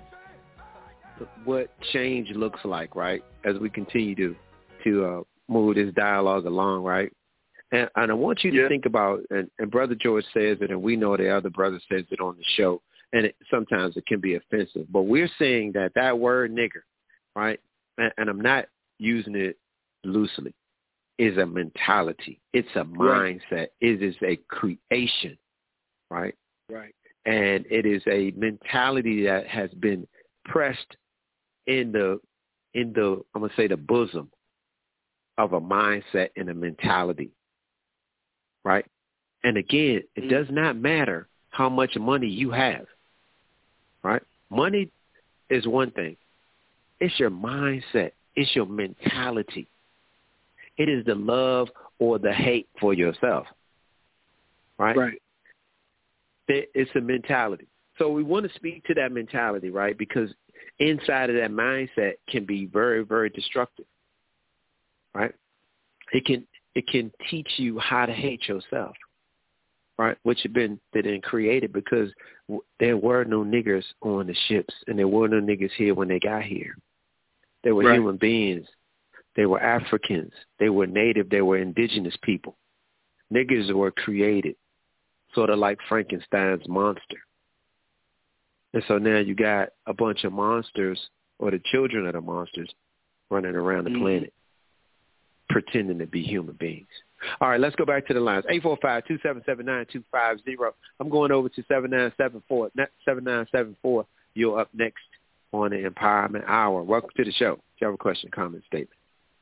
what change looks like, right, as we continue to move this dialogue along, right? And I want you to think about, and Brother George says it, and we know the other brother says it on the show, and sometimes it can be offensive, but we're saying that word nigger, right, and I'm not using it loosely, is a mentality. It's a mindset. It is a creation, right? Right. And it is a mentality that has been pressed in the I'm going to say the bosom of a mindset and a mentality, right? And again, it does not matter how much money you have, right? Money is one thing. It's your mindset. It's your mentality. It is the love or the hate for yourself, right? Right. It's a mentality. So we want to speak to that mentality, right? Because inside of that mindset can be very, very destructive, right? It can teach you how to hate yourself, right? Which have been created because there were no niggers on the ships, and there were no niggers here when they got here. They were human beings. They were Africans. They were native. They were indigenous people. Niggers were created, sort of like Frankenstein's monster. And so now you got a bunch of monsters, or the children of the monsters, running around the planet, pretending to be human beings. All right, let's go back to the lines. 845-277-9250. I'm going over to 7974. 7974, you're up next on the Empowerment Hour. Welcome to the show. If you have a question, comment, statement.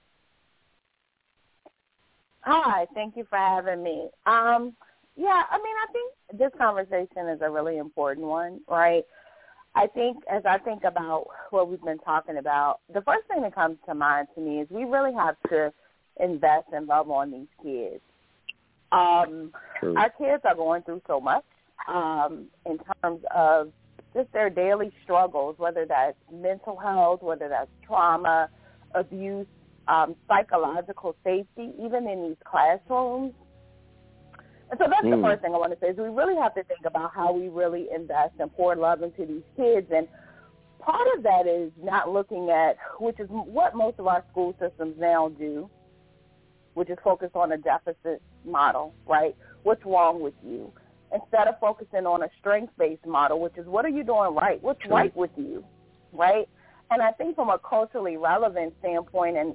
Hi, thank you for having me. I think this conversation is a really important one, right? I think as I think about what we've been talking about, the first thing that comes to mind to me is we really have to invest and love on these kids. Our kids are going through so much in terms of just their daily struggles, whether that's mental health, whether that's trauma, abuse, psychological safety, even in these classrooms. And so that's the first thing I want to say is we really have to think about how we really invest and pour love into these kids. And part of that is not looking at, which is what most of our school systems now do, which is focus on a deficit model, right? What's wrong with you? Instead of focusing on a strength-based model, which is what are you doing right? What's right with you, right? And I think from a culturally relevant standpoint, and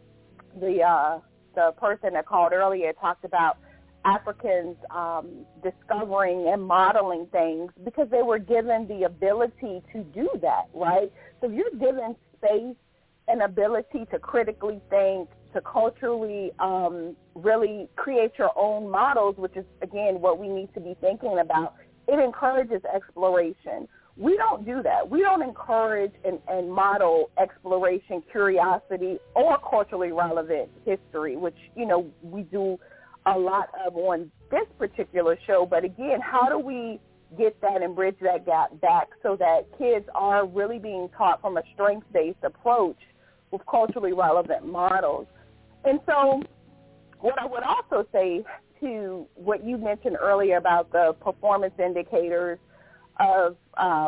the person that called earlier talked about Africans discovering and modeling things because they were given the ability to do that, right? So if you're given space and ability to critically think, to culturally really create your own models, which is, again, what we need to be thinking about, it encourages exploration. We don't do that. We don't encourage and model exploration, curiosity, or culturally relevant history, which, we do a lot of on this particular show. But again, how do we get that and bridge that gap back so that kids are really being taught from a strengths-based approach with culturally relevant models? And so what I would also say to what you mentioned earlier about the performance indicators of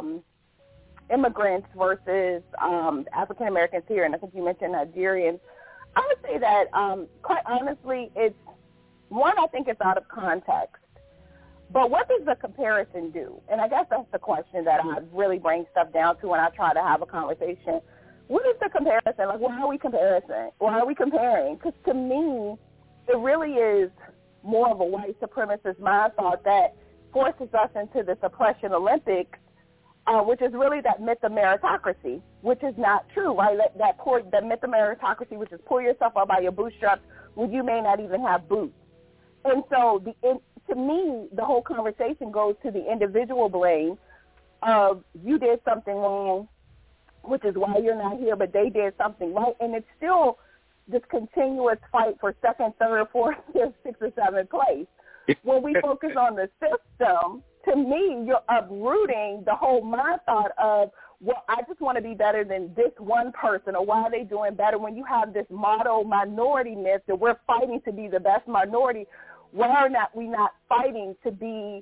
immigrants versus African Americans here, and I think you mentioned Nigerians, I would say that quite honestly, I think it's out of context. But what does the comparison do? And I guess that's the question that I really bring stuff down to when I try to have a conversation. What is the comparison? Like, why are we comparing? Because to me, it really is more of a white supremacist mind thought that forces us into this oppression Olympics, which is really that myth of meritocracy, which is not true, right? That myth of meritocracy, which is pull yourself up by your bootstraps when you may not even have boots. And so to me, the whole conversation goes to the individual blame of you did something wrong, which is why you're not here, but they did something right. And it's still this continuous fight for second, third, fourth, fifth, sixth, or seventh place. When we focus on the system, to me, you're uprooting the whole mind thought of well, I just want to be better than this one person, or why are they doing better? When you have this model minority myth that we're fighting to be the best minority, why are we not fighting to be,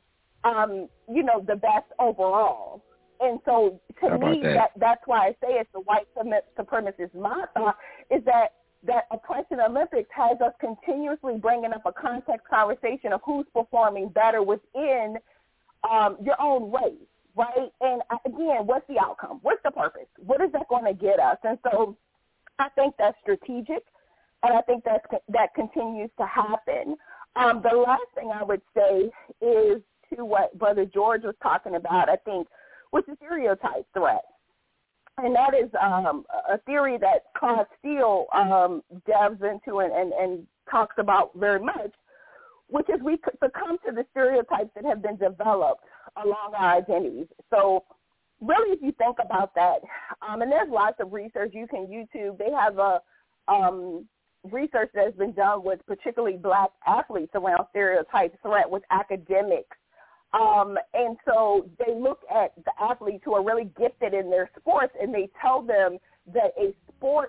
the best overall? And so to me, that's why I say it's the white supremacist my thought, is that Oppression Olympics has us continuously bringing up a context conversation of who's performing better within your own race, right? And again, what's the outcome? What's the purpose? What is that going to get us? And so I think that's strategic, and I think that continues to happen. The last thing I would say is to what Brother George was talking about, I think, with the stereotype threat. And that is a theory that Claude Steele delves into and talks about very much, which is we succumb to the stereotypes that have been developed along our identities. So really, if you think about that, and there's lots of research you can YouTube. They have a research that has been done with particularly black athletes around stereotype threat with academics. And so they look at the athletes who are really gifted in their sports, and they tell them that a sports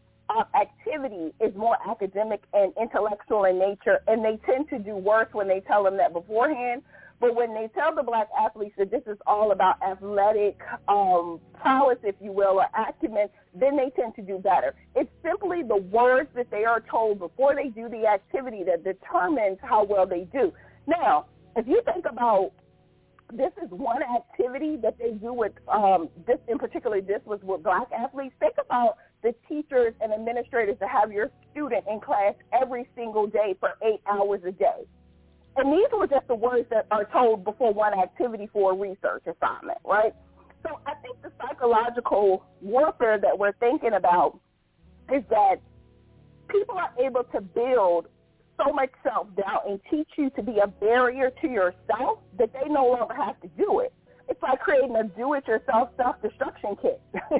activity is more academic and intellectual in nature, and they tend to do worse when they tell them that beforehand. But when they tell the black athletes that this is all about athletic prowess, if you will, or acumen, then they tend to do better. It's simply the words that they are told before they do the activity that determines how well they do. Now, if you think about this is one activity that they do with this in particular, this was with black athletes. Think about the teachers and administrators that have your student in class every single day for 8 hours a day. And these were just the words that are told before one activity for a research assignment, right? So I think the psychological warfare that we're thinking about is that people are able to build so much self-doubt and teach you to be a barrier to yourself that they no longer have to do it. It's like creating a do-it-yourself self-destruction kit.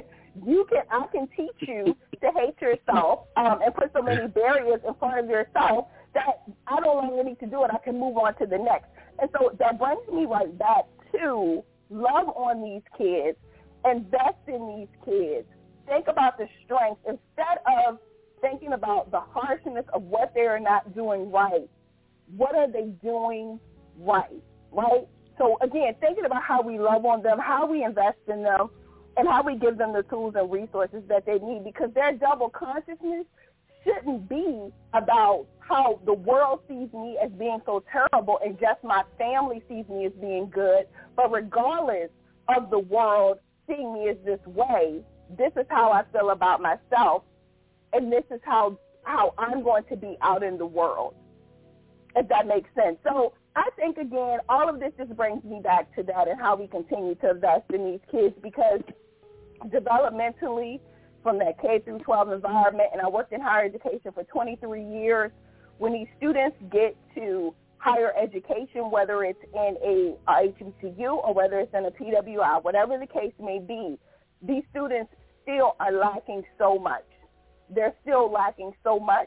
I can teach you to hate yourself and put so many barriers in front of yourself that I no longer need to do it. I can move on to the next. And so that brings me right back to love on these kids, invest in these kids, think about the strengths instead of thinking about the harshness of what they're not doing right. What are they doing right? So, again, thinking about how we love on them, how we invest in them, and how we give them the tools and resources that they need, because their double consciousness shouldn't be about how the world sees me as being so terrible and just my family sees me as being good. But regardless of the world seeing me as this way, this is how I feel about myself, and this is how I'm going to be out in the world, if that makes sense. So I think, again, all of this just brings me back to that and how we continue to invest in these kids, because developmentally, from that K through 12 environment, and I worked in higher education for 23 years, when these students get to higher education, whether it's in a HBCU or whether it's in a PWI, whatever the case may be, these students still are lacking so much. They're still lacking so much.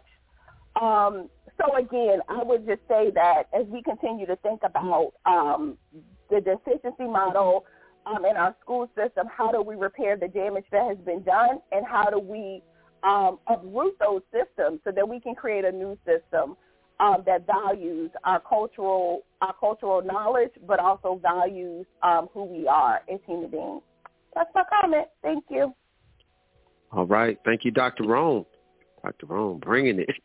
So, again, I would just say that as we continue to think about the deficiency model in our school system, how do we repair the damage that has been done, and how do we uproot those systems so that we can create a new system that values our cultural knowledge, but also values who we are as human beings. That's my comment. Thank you. All right. Thank you, Dr. Rome. Dr. Rome, bringing it.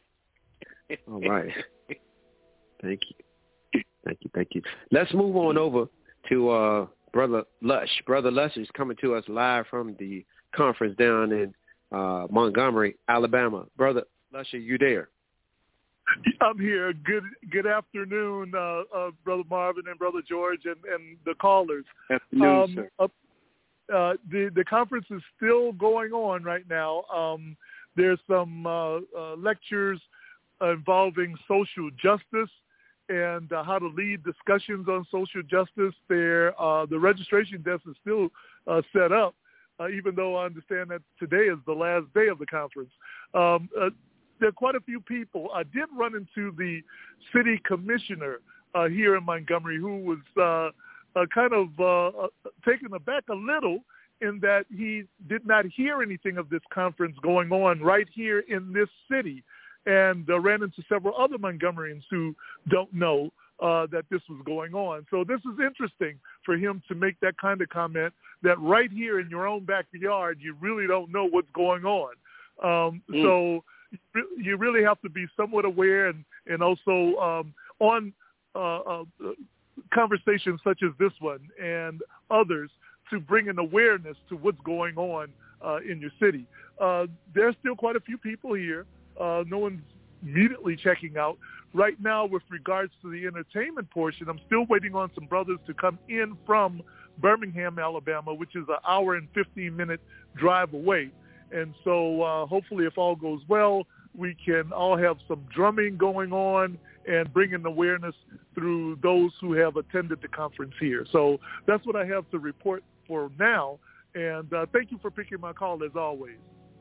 All right. Thank you. Let's move on over to Brother Lush. Brother Lush is coming to us live from the conference down in Montgomery, Alabama. Brother Lush, are you there? I'm here. Good afternoon, Brother Marvin and Brother George and the callers. Afternoon, sir. The conference is still going on right now. There's some lectures involving social justice and how to lead discussions on social justice. The registration desk is still set up, even though I understand that today is the last day of the conference. There are quite a few people. I did run into the city commissioner here in Montgomery, who was kind of taken aback a little in that he did not hear anything of this conference going on right here in this city, and ran into several other Montgomeryans who don't know that this was going on. So this is interesting for him to make that kind of comment, that right here in your own backyard, you really don't know what's going on. So you really have to be somewhat aware, and also on conversations such as this one and others to bring an awareness to what's going on in your city. There's still quite a few people here. No one's immediately checking out. Right now, with regards to the entertainment portion, I'm still waiting on some brothers to come in from Birmingham, Alabama, which is an hour and 15-minute drive away. And so hopefully, if all goes well, we can all have some drumming going on and bring in awareness through those who have attended the conference here. So that's what I have to report for now. And thank you for picking my call, as always.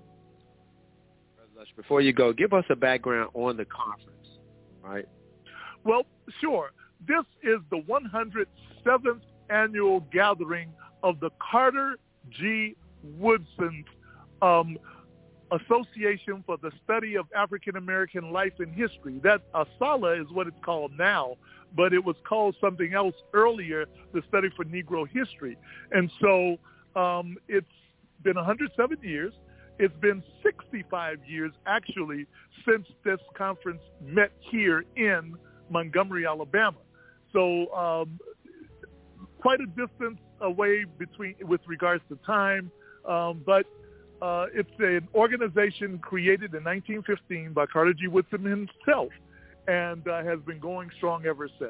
Before you go, give us a background on the conference, right? Well, sure. This is the 107th annual gathering of the Carter G. Woodson Association for the Study of African American Life and History. That ASALH is what it's called now, but it was called something else earlier, the Study for Negro History. And so it's been 107 years. It's been 65 years, actually, since this conference met here in Montgomery, Alabama. So quite a distance away with regards to time, but it's an organization created in 1915 by Carter G. Woodson himself, and has been going strong ever since.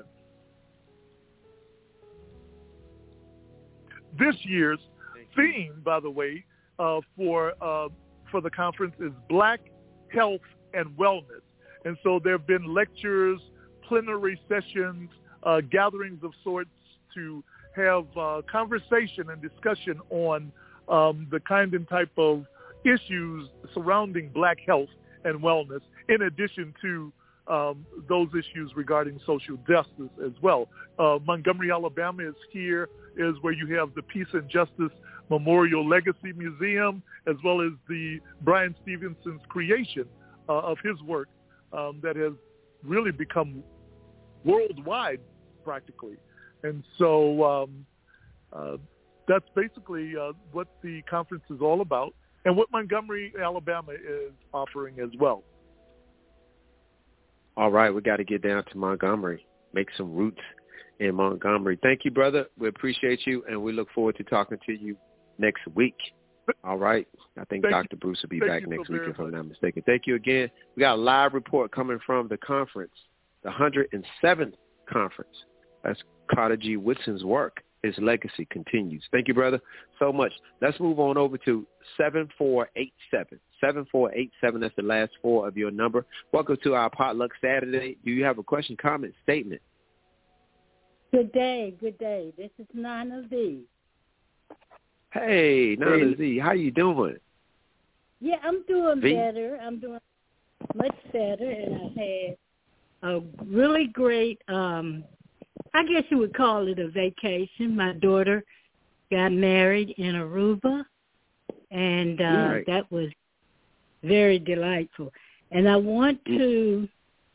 This year's theme, by the way, for the conference is Black Health and Wellness. And so there have been lectures, plenary sessions, gatherings of sorts to have conversation and discussion on the kind and type of issues surrounding Black health and wellness, in addition to those issues regarding social justice as well. Montgomery, Alabama is where you have the Peace and Justice Memorial Legacy Museum, as well as the Brian Stevenson's creation of his work that has really become worldwide practically. And so that's basically what the conference is all about, and what Montgomery, Alabama is offering as well. All right, we got to get down to Montgomery, make some roots in Montgomery. Thank you, brother. We appreciate you, and we look forward to talking to you next week. All right. I think Dr. Bruce will be back next week, if I'm not mistaken. Thank you again. We got a live report coming from the conference, the 107th conference. That's Carter G. Woodson's work. His legacy continues. Thank you, brother, so much. Let's move on over to 7487. 7487, that's the last four of your number. Welcome to our Potluck Saturday. Do you have a question, comment, statement? Good day, good day. This is Nana Z. Hey, Nana Z, how you doing? Yeah, I'm doing better. I'm doing much better, and I had a really great, I guess you would call it a vacation. My daughter got married in Aruba, and that was very delightful. And I want to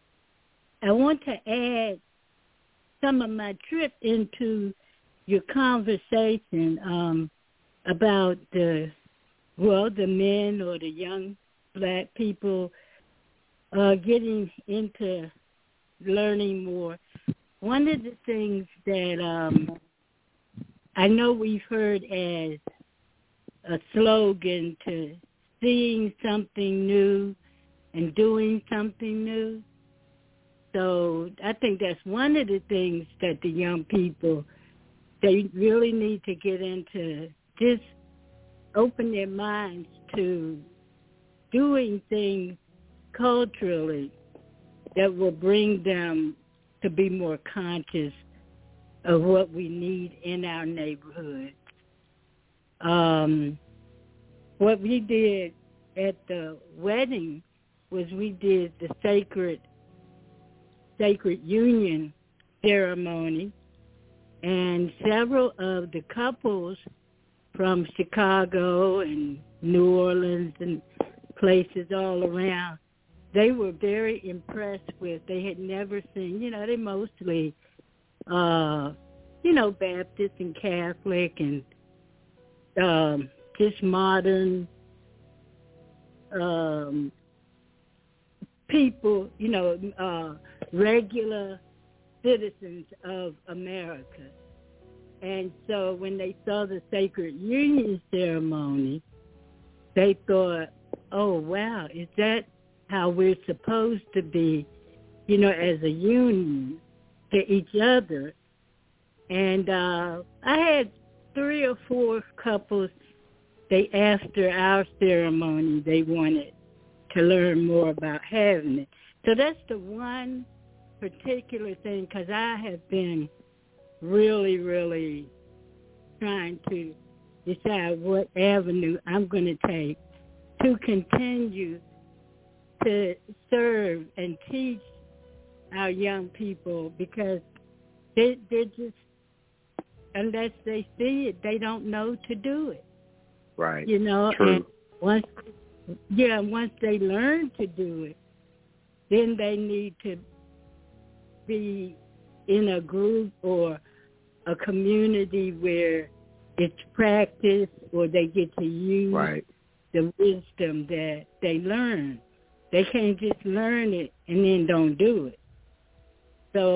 add some of my trip into your conversation about the men or the young Black people getting into learning more. One of the things that I know we've heard as a slogan to seeing something new and doing something new. So I think that's one of the things that the young people, they really need to get into, just open their minds to doing things culturally that will bring them to be more conscious of what we need in our neighborhood. What we did at the wedding was we did the sacred union ceremony, and several of the couples from Chicago and New Orleans and places all around, they were very impressed with. They had never seen, they mostly, Baptist and Catholic and just modern people, regular citizens of America. And so when they saw the Sacred Union ceremony, they thought, oh, wow, is that how we're supposed to be, as a union to each other? And I had 3 or 4 couples, after our ceremony, they wanted to learn more about having it. So that's the one particular thing, because I have been really, really trying to decide what avenue I'm going to take to continue to serve and teach our young people, because they're just, unless they see it, they don't know to do it. Right. True. And once they learn to do it, then they need to be in a group or a community where it's practiced, or they get to use the wisdom that they learn. They can't just learn it and then don't do it. So,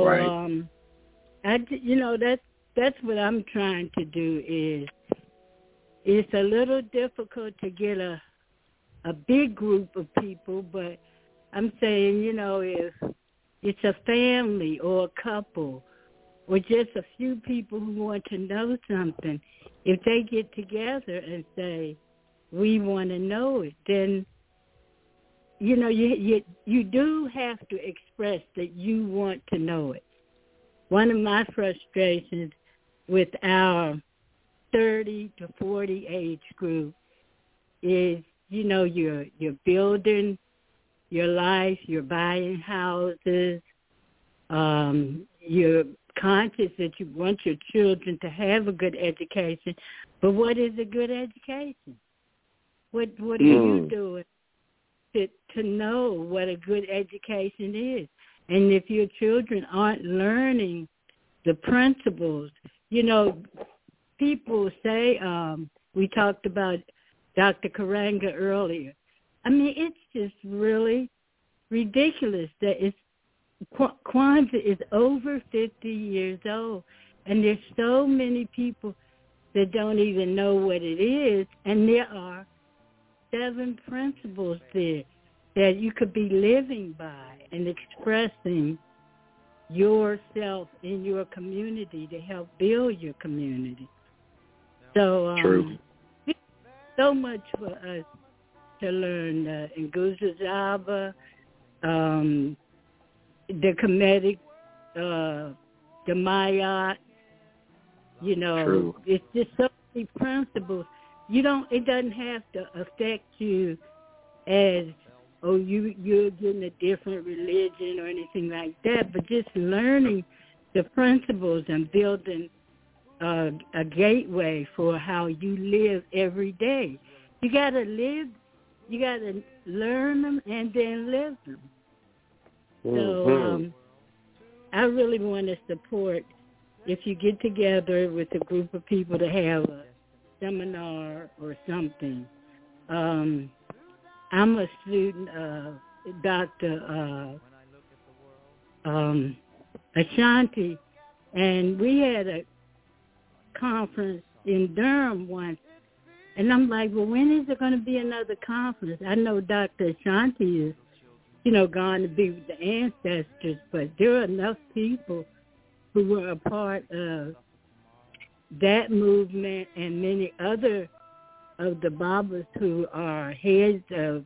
that's what I'm trying to do. Is it's a little difficult to get a big group of people, but I'm saying, if it's a family or a couple or just a few people who want to know something, if they get together and say, we want to know it, then, you do have to express that you want to know it. One of my frustrations with our 30 to 40 age group is, you're building your life, you're buying houses, you're conscious that you want your children to have a good education, but what is a good education? What are you doing to know what a good education is? And if your children aren't learning the principles, people say, we talked about Dr. Karanga earlier. I mean, it's just really ridiculous that Kwanzaa is over 50 years old, and there's so many people that don't even know what it is, and there are 7 principles there that you could be living by and expressing yourself in your community to help build your community. So, so much for us to learn Nguzo Zaba, the Kemetic, the Mayat, it's just so many principles. It doesn't have to affect you as, you're getting a different religion or anything like that, but just learning the principles and building a gateway for how you live every day. You got to learn them and then live them. So I really want to support, if you get together with a group of people to have a seminar or something. I'm a student of Dr. Ashanti, and we had a conference in Durham once, and I'm like, well, when is there going to be another conference? I know Dr. Ashanti is, gone to be with the ancestors, but there are enough people who were a part of that movement and many other of the Babas who are heads of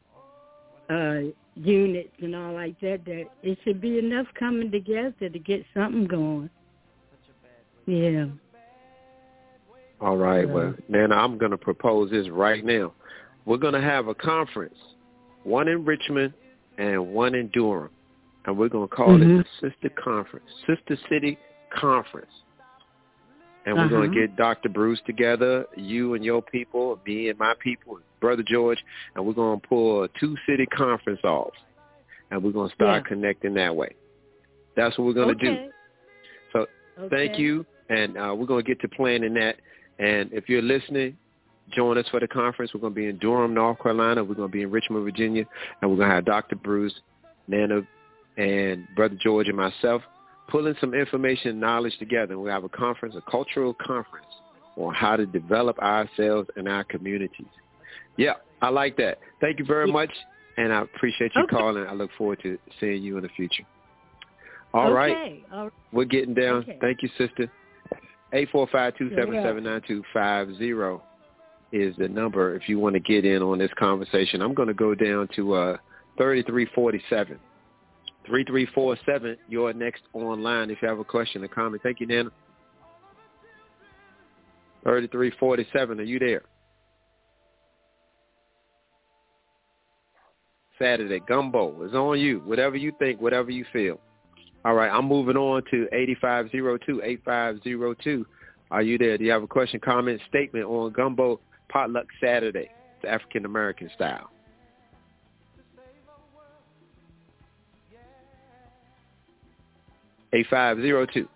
units and all like that it should be enough coming together to get something going. Yeah. All right. Well, Nana, I'm going to propose this right now. We're going to have a conference, one in Richmond and one in Durham, and we're going to call it the Sister Conference, Sister City Conference. And we're going to get Dr. Bruce together, you and your people, me and my people, Brother George, and we're going to pull a 2-city conference off. And we're going to start connecting that way. That's what we're going to do. So thank you, and we're going to get to planning that. And if you're listening, join us for the conference. We're going to be in Durham, North Carolina. We're going to be in Richmond, Virginia. And we're going to have Dr. Bruce, Nana, and Brother George and myself pulling some information and knowledge together. We have a conference, a cultural conference on how to develop ourselves and our communities. Yeah, I like that. Thank you very much, and I appreciate you calling. I look forward to seeing you in the future. All right. We're getting down. Thank you, sister. 845-277-9250 is the number if you want to get in on this conversation. I'm going to go down to 3347. 3347, you're next online if you have a question or comment. Thank you, Nana. 3347, are you there? Saturday, Gumbo is on you. Whatever you think, whatever you feel. All right, I'm moving on to 8502. Are you there? Do you have a question, comment, statement on Gumbo Potluck Saturday? It's African-American style. 8502.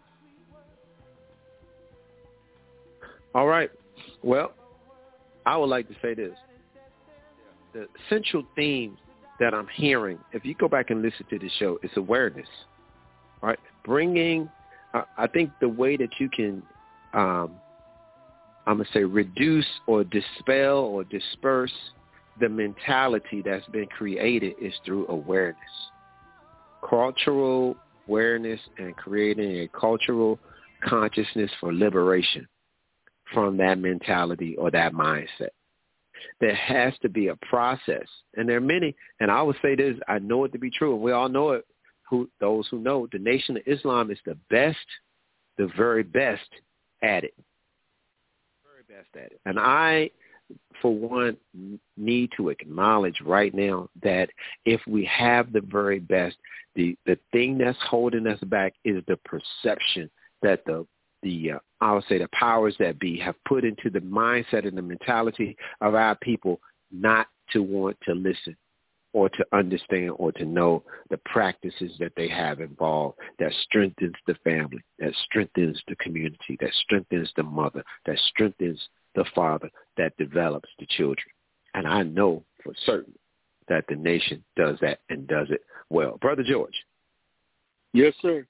All right. Well, I would like to say this. The central theme that I'm hearing, if you go back and listen to the show, is awareness. All right? Bringing, I think the way that you can, I'm going to say, reduce or dispel or disperse the mentality that's been created is through awareness. Cultural awareness and creating a cultural consciousness for liberation from that mentality or that mindset. There has to be a process, and there are many, and I would say this, I know it to be true, and we all know it, those who know, the Nation of Islam is the very best at it. Very best at it. And I, for one, need to acknowledge right now that if we have the very best, the thing that's holding us back is the perception that I would say the powers that be have put into the mindset and the mentality of our people not to want to listen or to understand or to know the practices that they have involved that strengthens the family, that strengthens the community, that strengthens the mother, that strengthens the father, that develops the children. And I know for certain that the nation does that and does it well. Brother George. Yes, sir.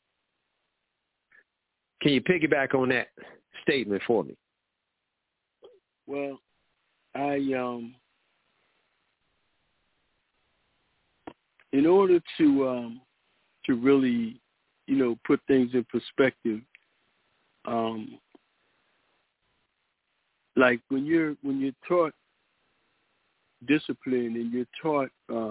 Can you piggyback on that statement for me? Well, in order to really, put things in perspective, like when you're taught discipline and you're taught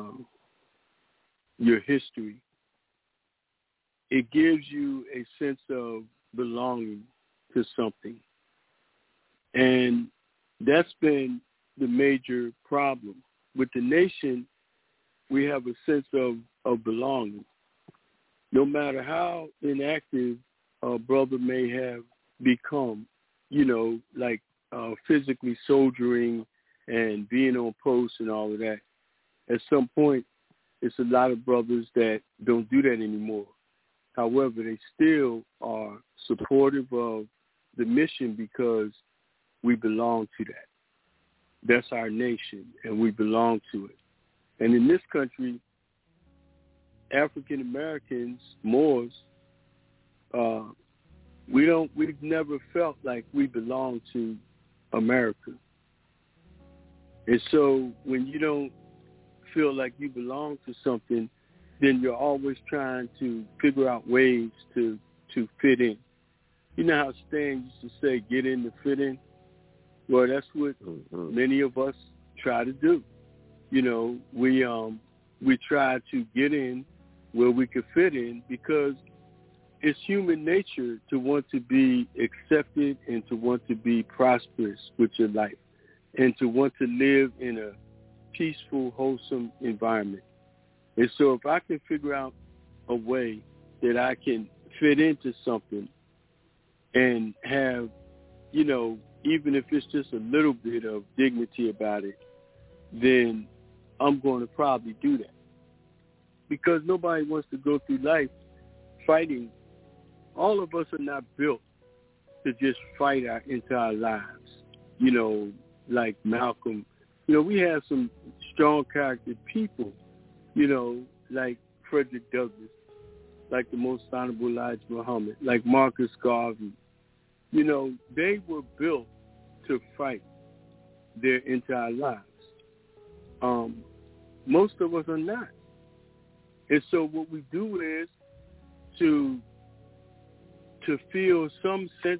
your history, it gives you a sense of belonging to something. And that's been the major problem. With the nation, we have a sense of belonging. No matter how inactive a brother may have become, like physically soldiering and being on post and all of that, at some point, it's a lot of brothers that don't do that anymore. However, they still are supportive of the mission because we belong to that. That's our nation, and we belong to it. And in this country, African Americans, Moors, we've never felt like we belong to America. And so when you don't feel like you belong to something, then you're always trying to figure out ways to fit in. You know how Stan used to say, get in to fit in? Well, that's what many of us try to do. We try to get in where we could fit in because it's human nature to want to be accepted and to want to be prosperous with your life and to want to live in a peaceful, wholesome environment. And so if I can figure out a way that I can fit into something and have, you know, even if it's just a little bit of dignity about it, then I'm going to probably do that. Because nobody wants to go through life fighting. All of us are not built to just fight our entire lives. You know, like Malcolm. You know, we have some strong character people, you know, like Frederick Douglass, like the Most Honorable Elijah Muhammad, like Marcus Garvey. You know, they were built to fight their entire lives. Most of us are not. And so what we do is to feel some sense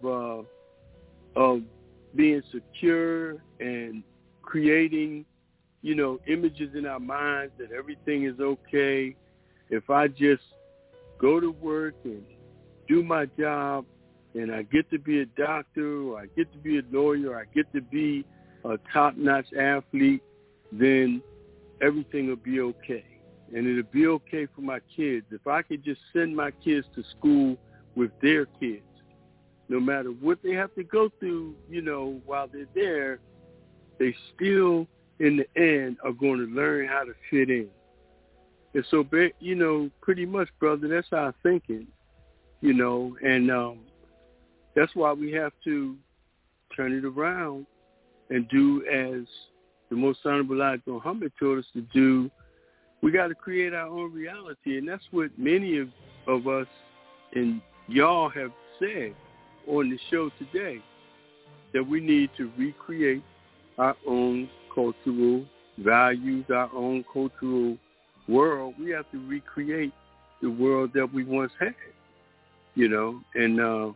of being secure and creating, you know, images in our minds that everything is okay. If I just go to work and do my job and I get to be a doctor or I get to be a lawyer or I get to be a top-notch athlete, then everything will be okay. And it'll be okay for my kids. If I could just send my kids to school with their kids, no matter what they have to go through, you know, while they're there, they still, in the end, are going to learn how to fit in. And so, you know, pretty much, brother, that's our thinking, you know, and that's why we have to turn it around and do as the Most Honorable Elijah Muhammad told us to do. We got to create our own reality, and that's what many of us and y'all have said on the show today, that we need to recreate our own cultural values, our own cultural world. We have to recreate the world that we once had, you know, and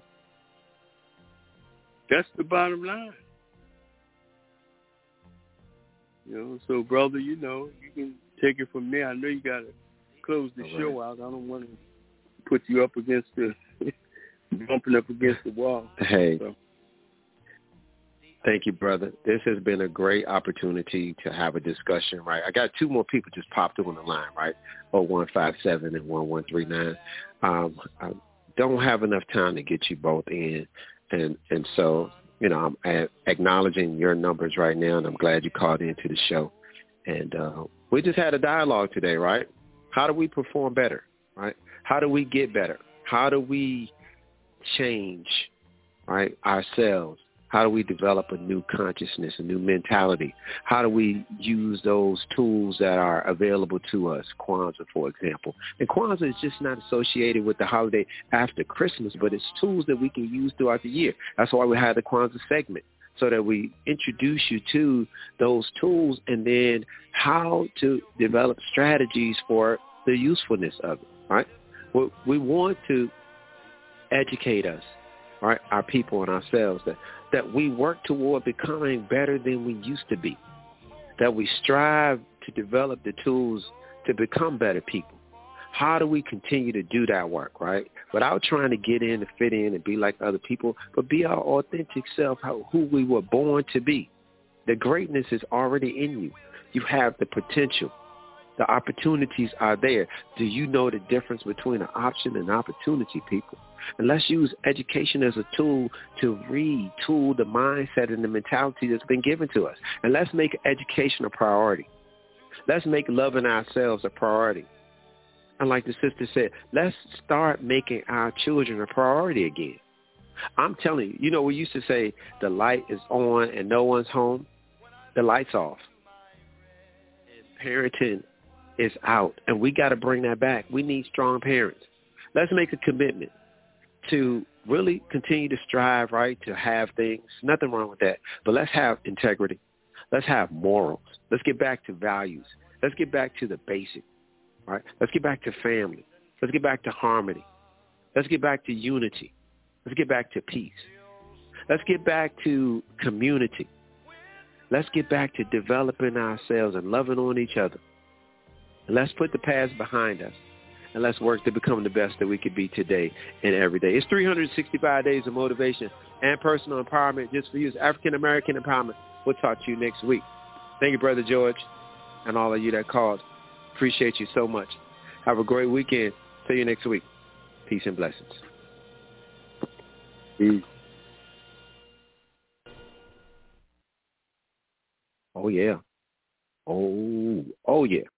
that's the bottom line. You know, so, brother, you know, you can take it from there. I know you got to close the show out. I don't want to put you up against bumping up against the wall. Hey. So. Thank you, brother. This has been a great opportunity to have a discussion, right? I got two more people just popped up on the line, right? 0157 and 1139. I don't have enough time to get you both in. And so, you know, I'm acknowledging your numbers right now, and I'm glad you called into the show. And we just had a dialogue today, right? How do we perform better, right? How do we get better? How do we change, right, ourselves? How do we develop a new consciousness, a new mentality? How do we use those tools that are available to us? Kwanzaa, for example. And Kwanzaa is just not associated with the holiday after Christmas, but it's tools that we can use throughout the year. That's why we have the Kwanzaa segment, so that we introduce you to those tools and then how to develop strategies for the usefulness of it, right? We want to educate us, right, our people and ourselves, that we work toward becoming better than we used to be, that we strive to develop the tools to become better people. How do we continue to do that work, right, without trying to get in and fit in and be like other people, but be our authentic self, who we were born to be? The greatness is already in you. You have the potential. The opportunities are there. Do you know the difference between an option and opportunity, people? And let's use education as a tool to retool the mindset and the mentality that's been given to us. And let's make education a priority. Let's make loving ourselves a priority. And like the sister said, let's start making our children a priority again. I'm telling you, you know, we used to say the light is on and no one's home. The light's off. And parenting is out, and we got to bring that back. We need strong parents. Let's make a commitment to really continue to strive, right, to have things. Nothing wrong with that, but let's have integrity. Let's have morals. Let's get back to values. Let's get back to the basic, right? Let's get back to family. Let's get back to harmony. Let's get back to unity. Let's get back to peace. Let's get back to community. Let's get back to developing ourselves and loving on each other. Let's put the past behind us, and let's work to become the best that we could be today and every day. It's 365 days of motivation and personal empowerment just for you. It's African-American empowerment. We'll talk to you next week. Thank you, Brother George, and all of you that called. Appreciate you so much. Have a great weekend. See you next week. Peace and blessings. Peace. Oh, yeah. Oh, yeah.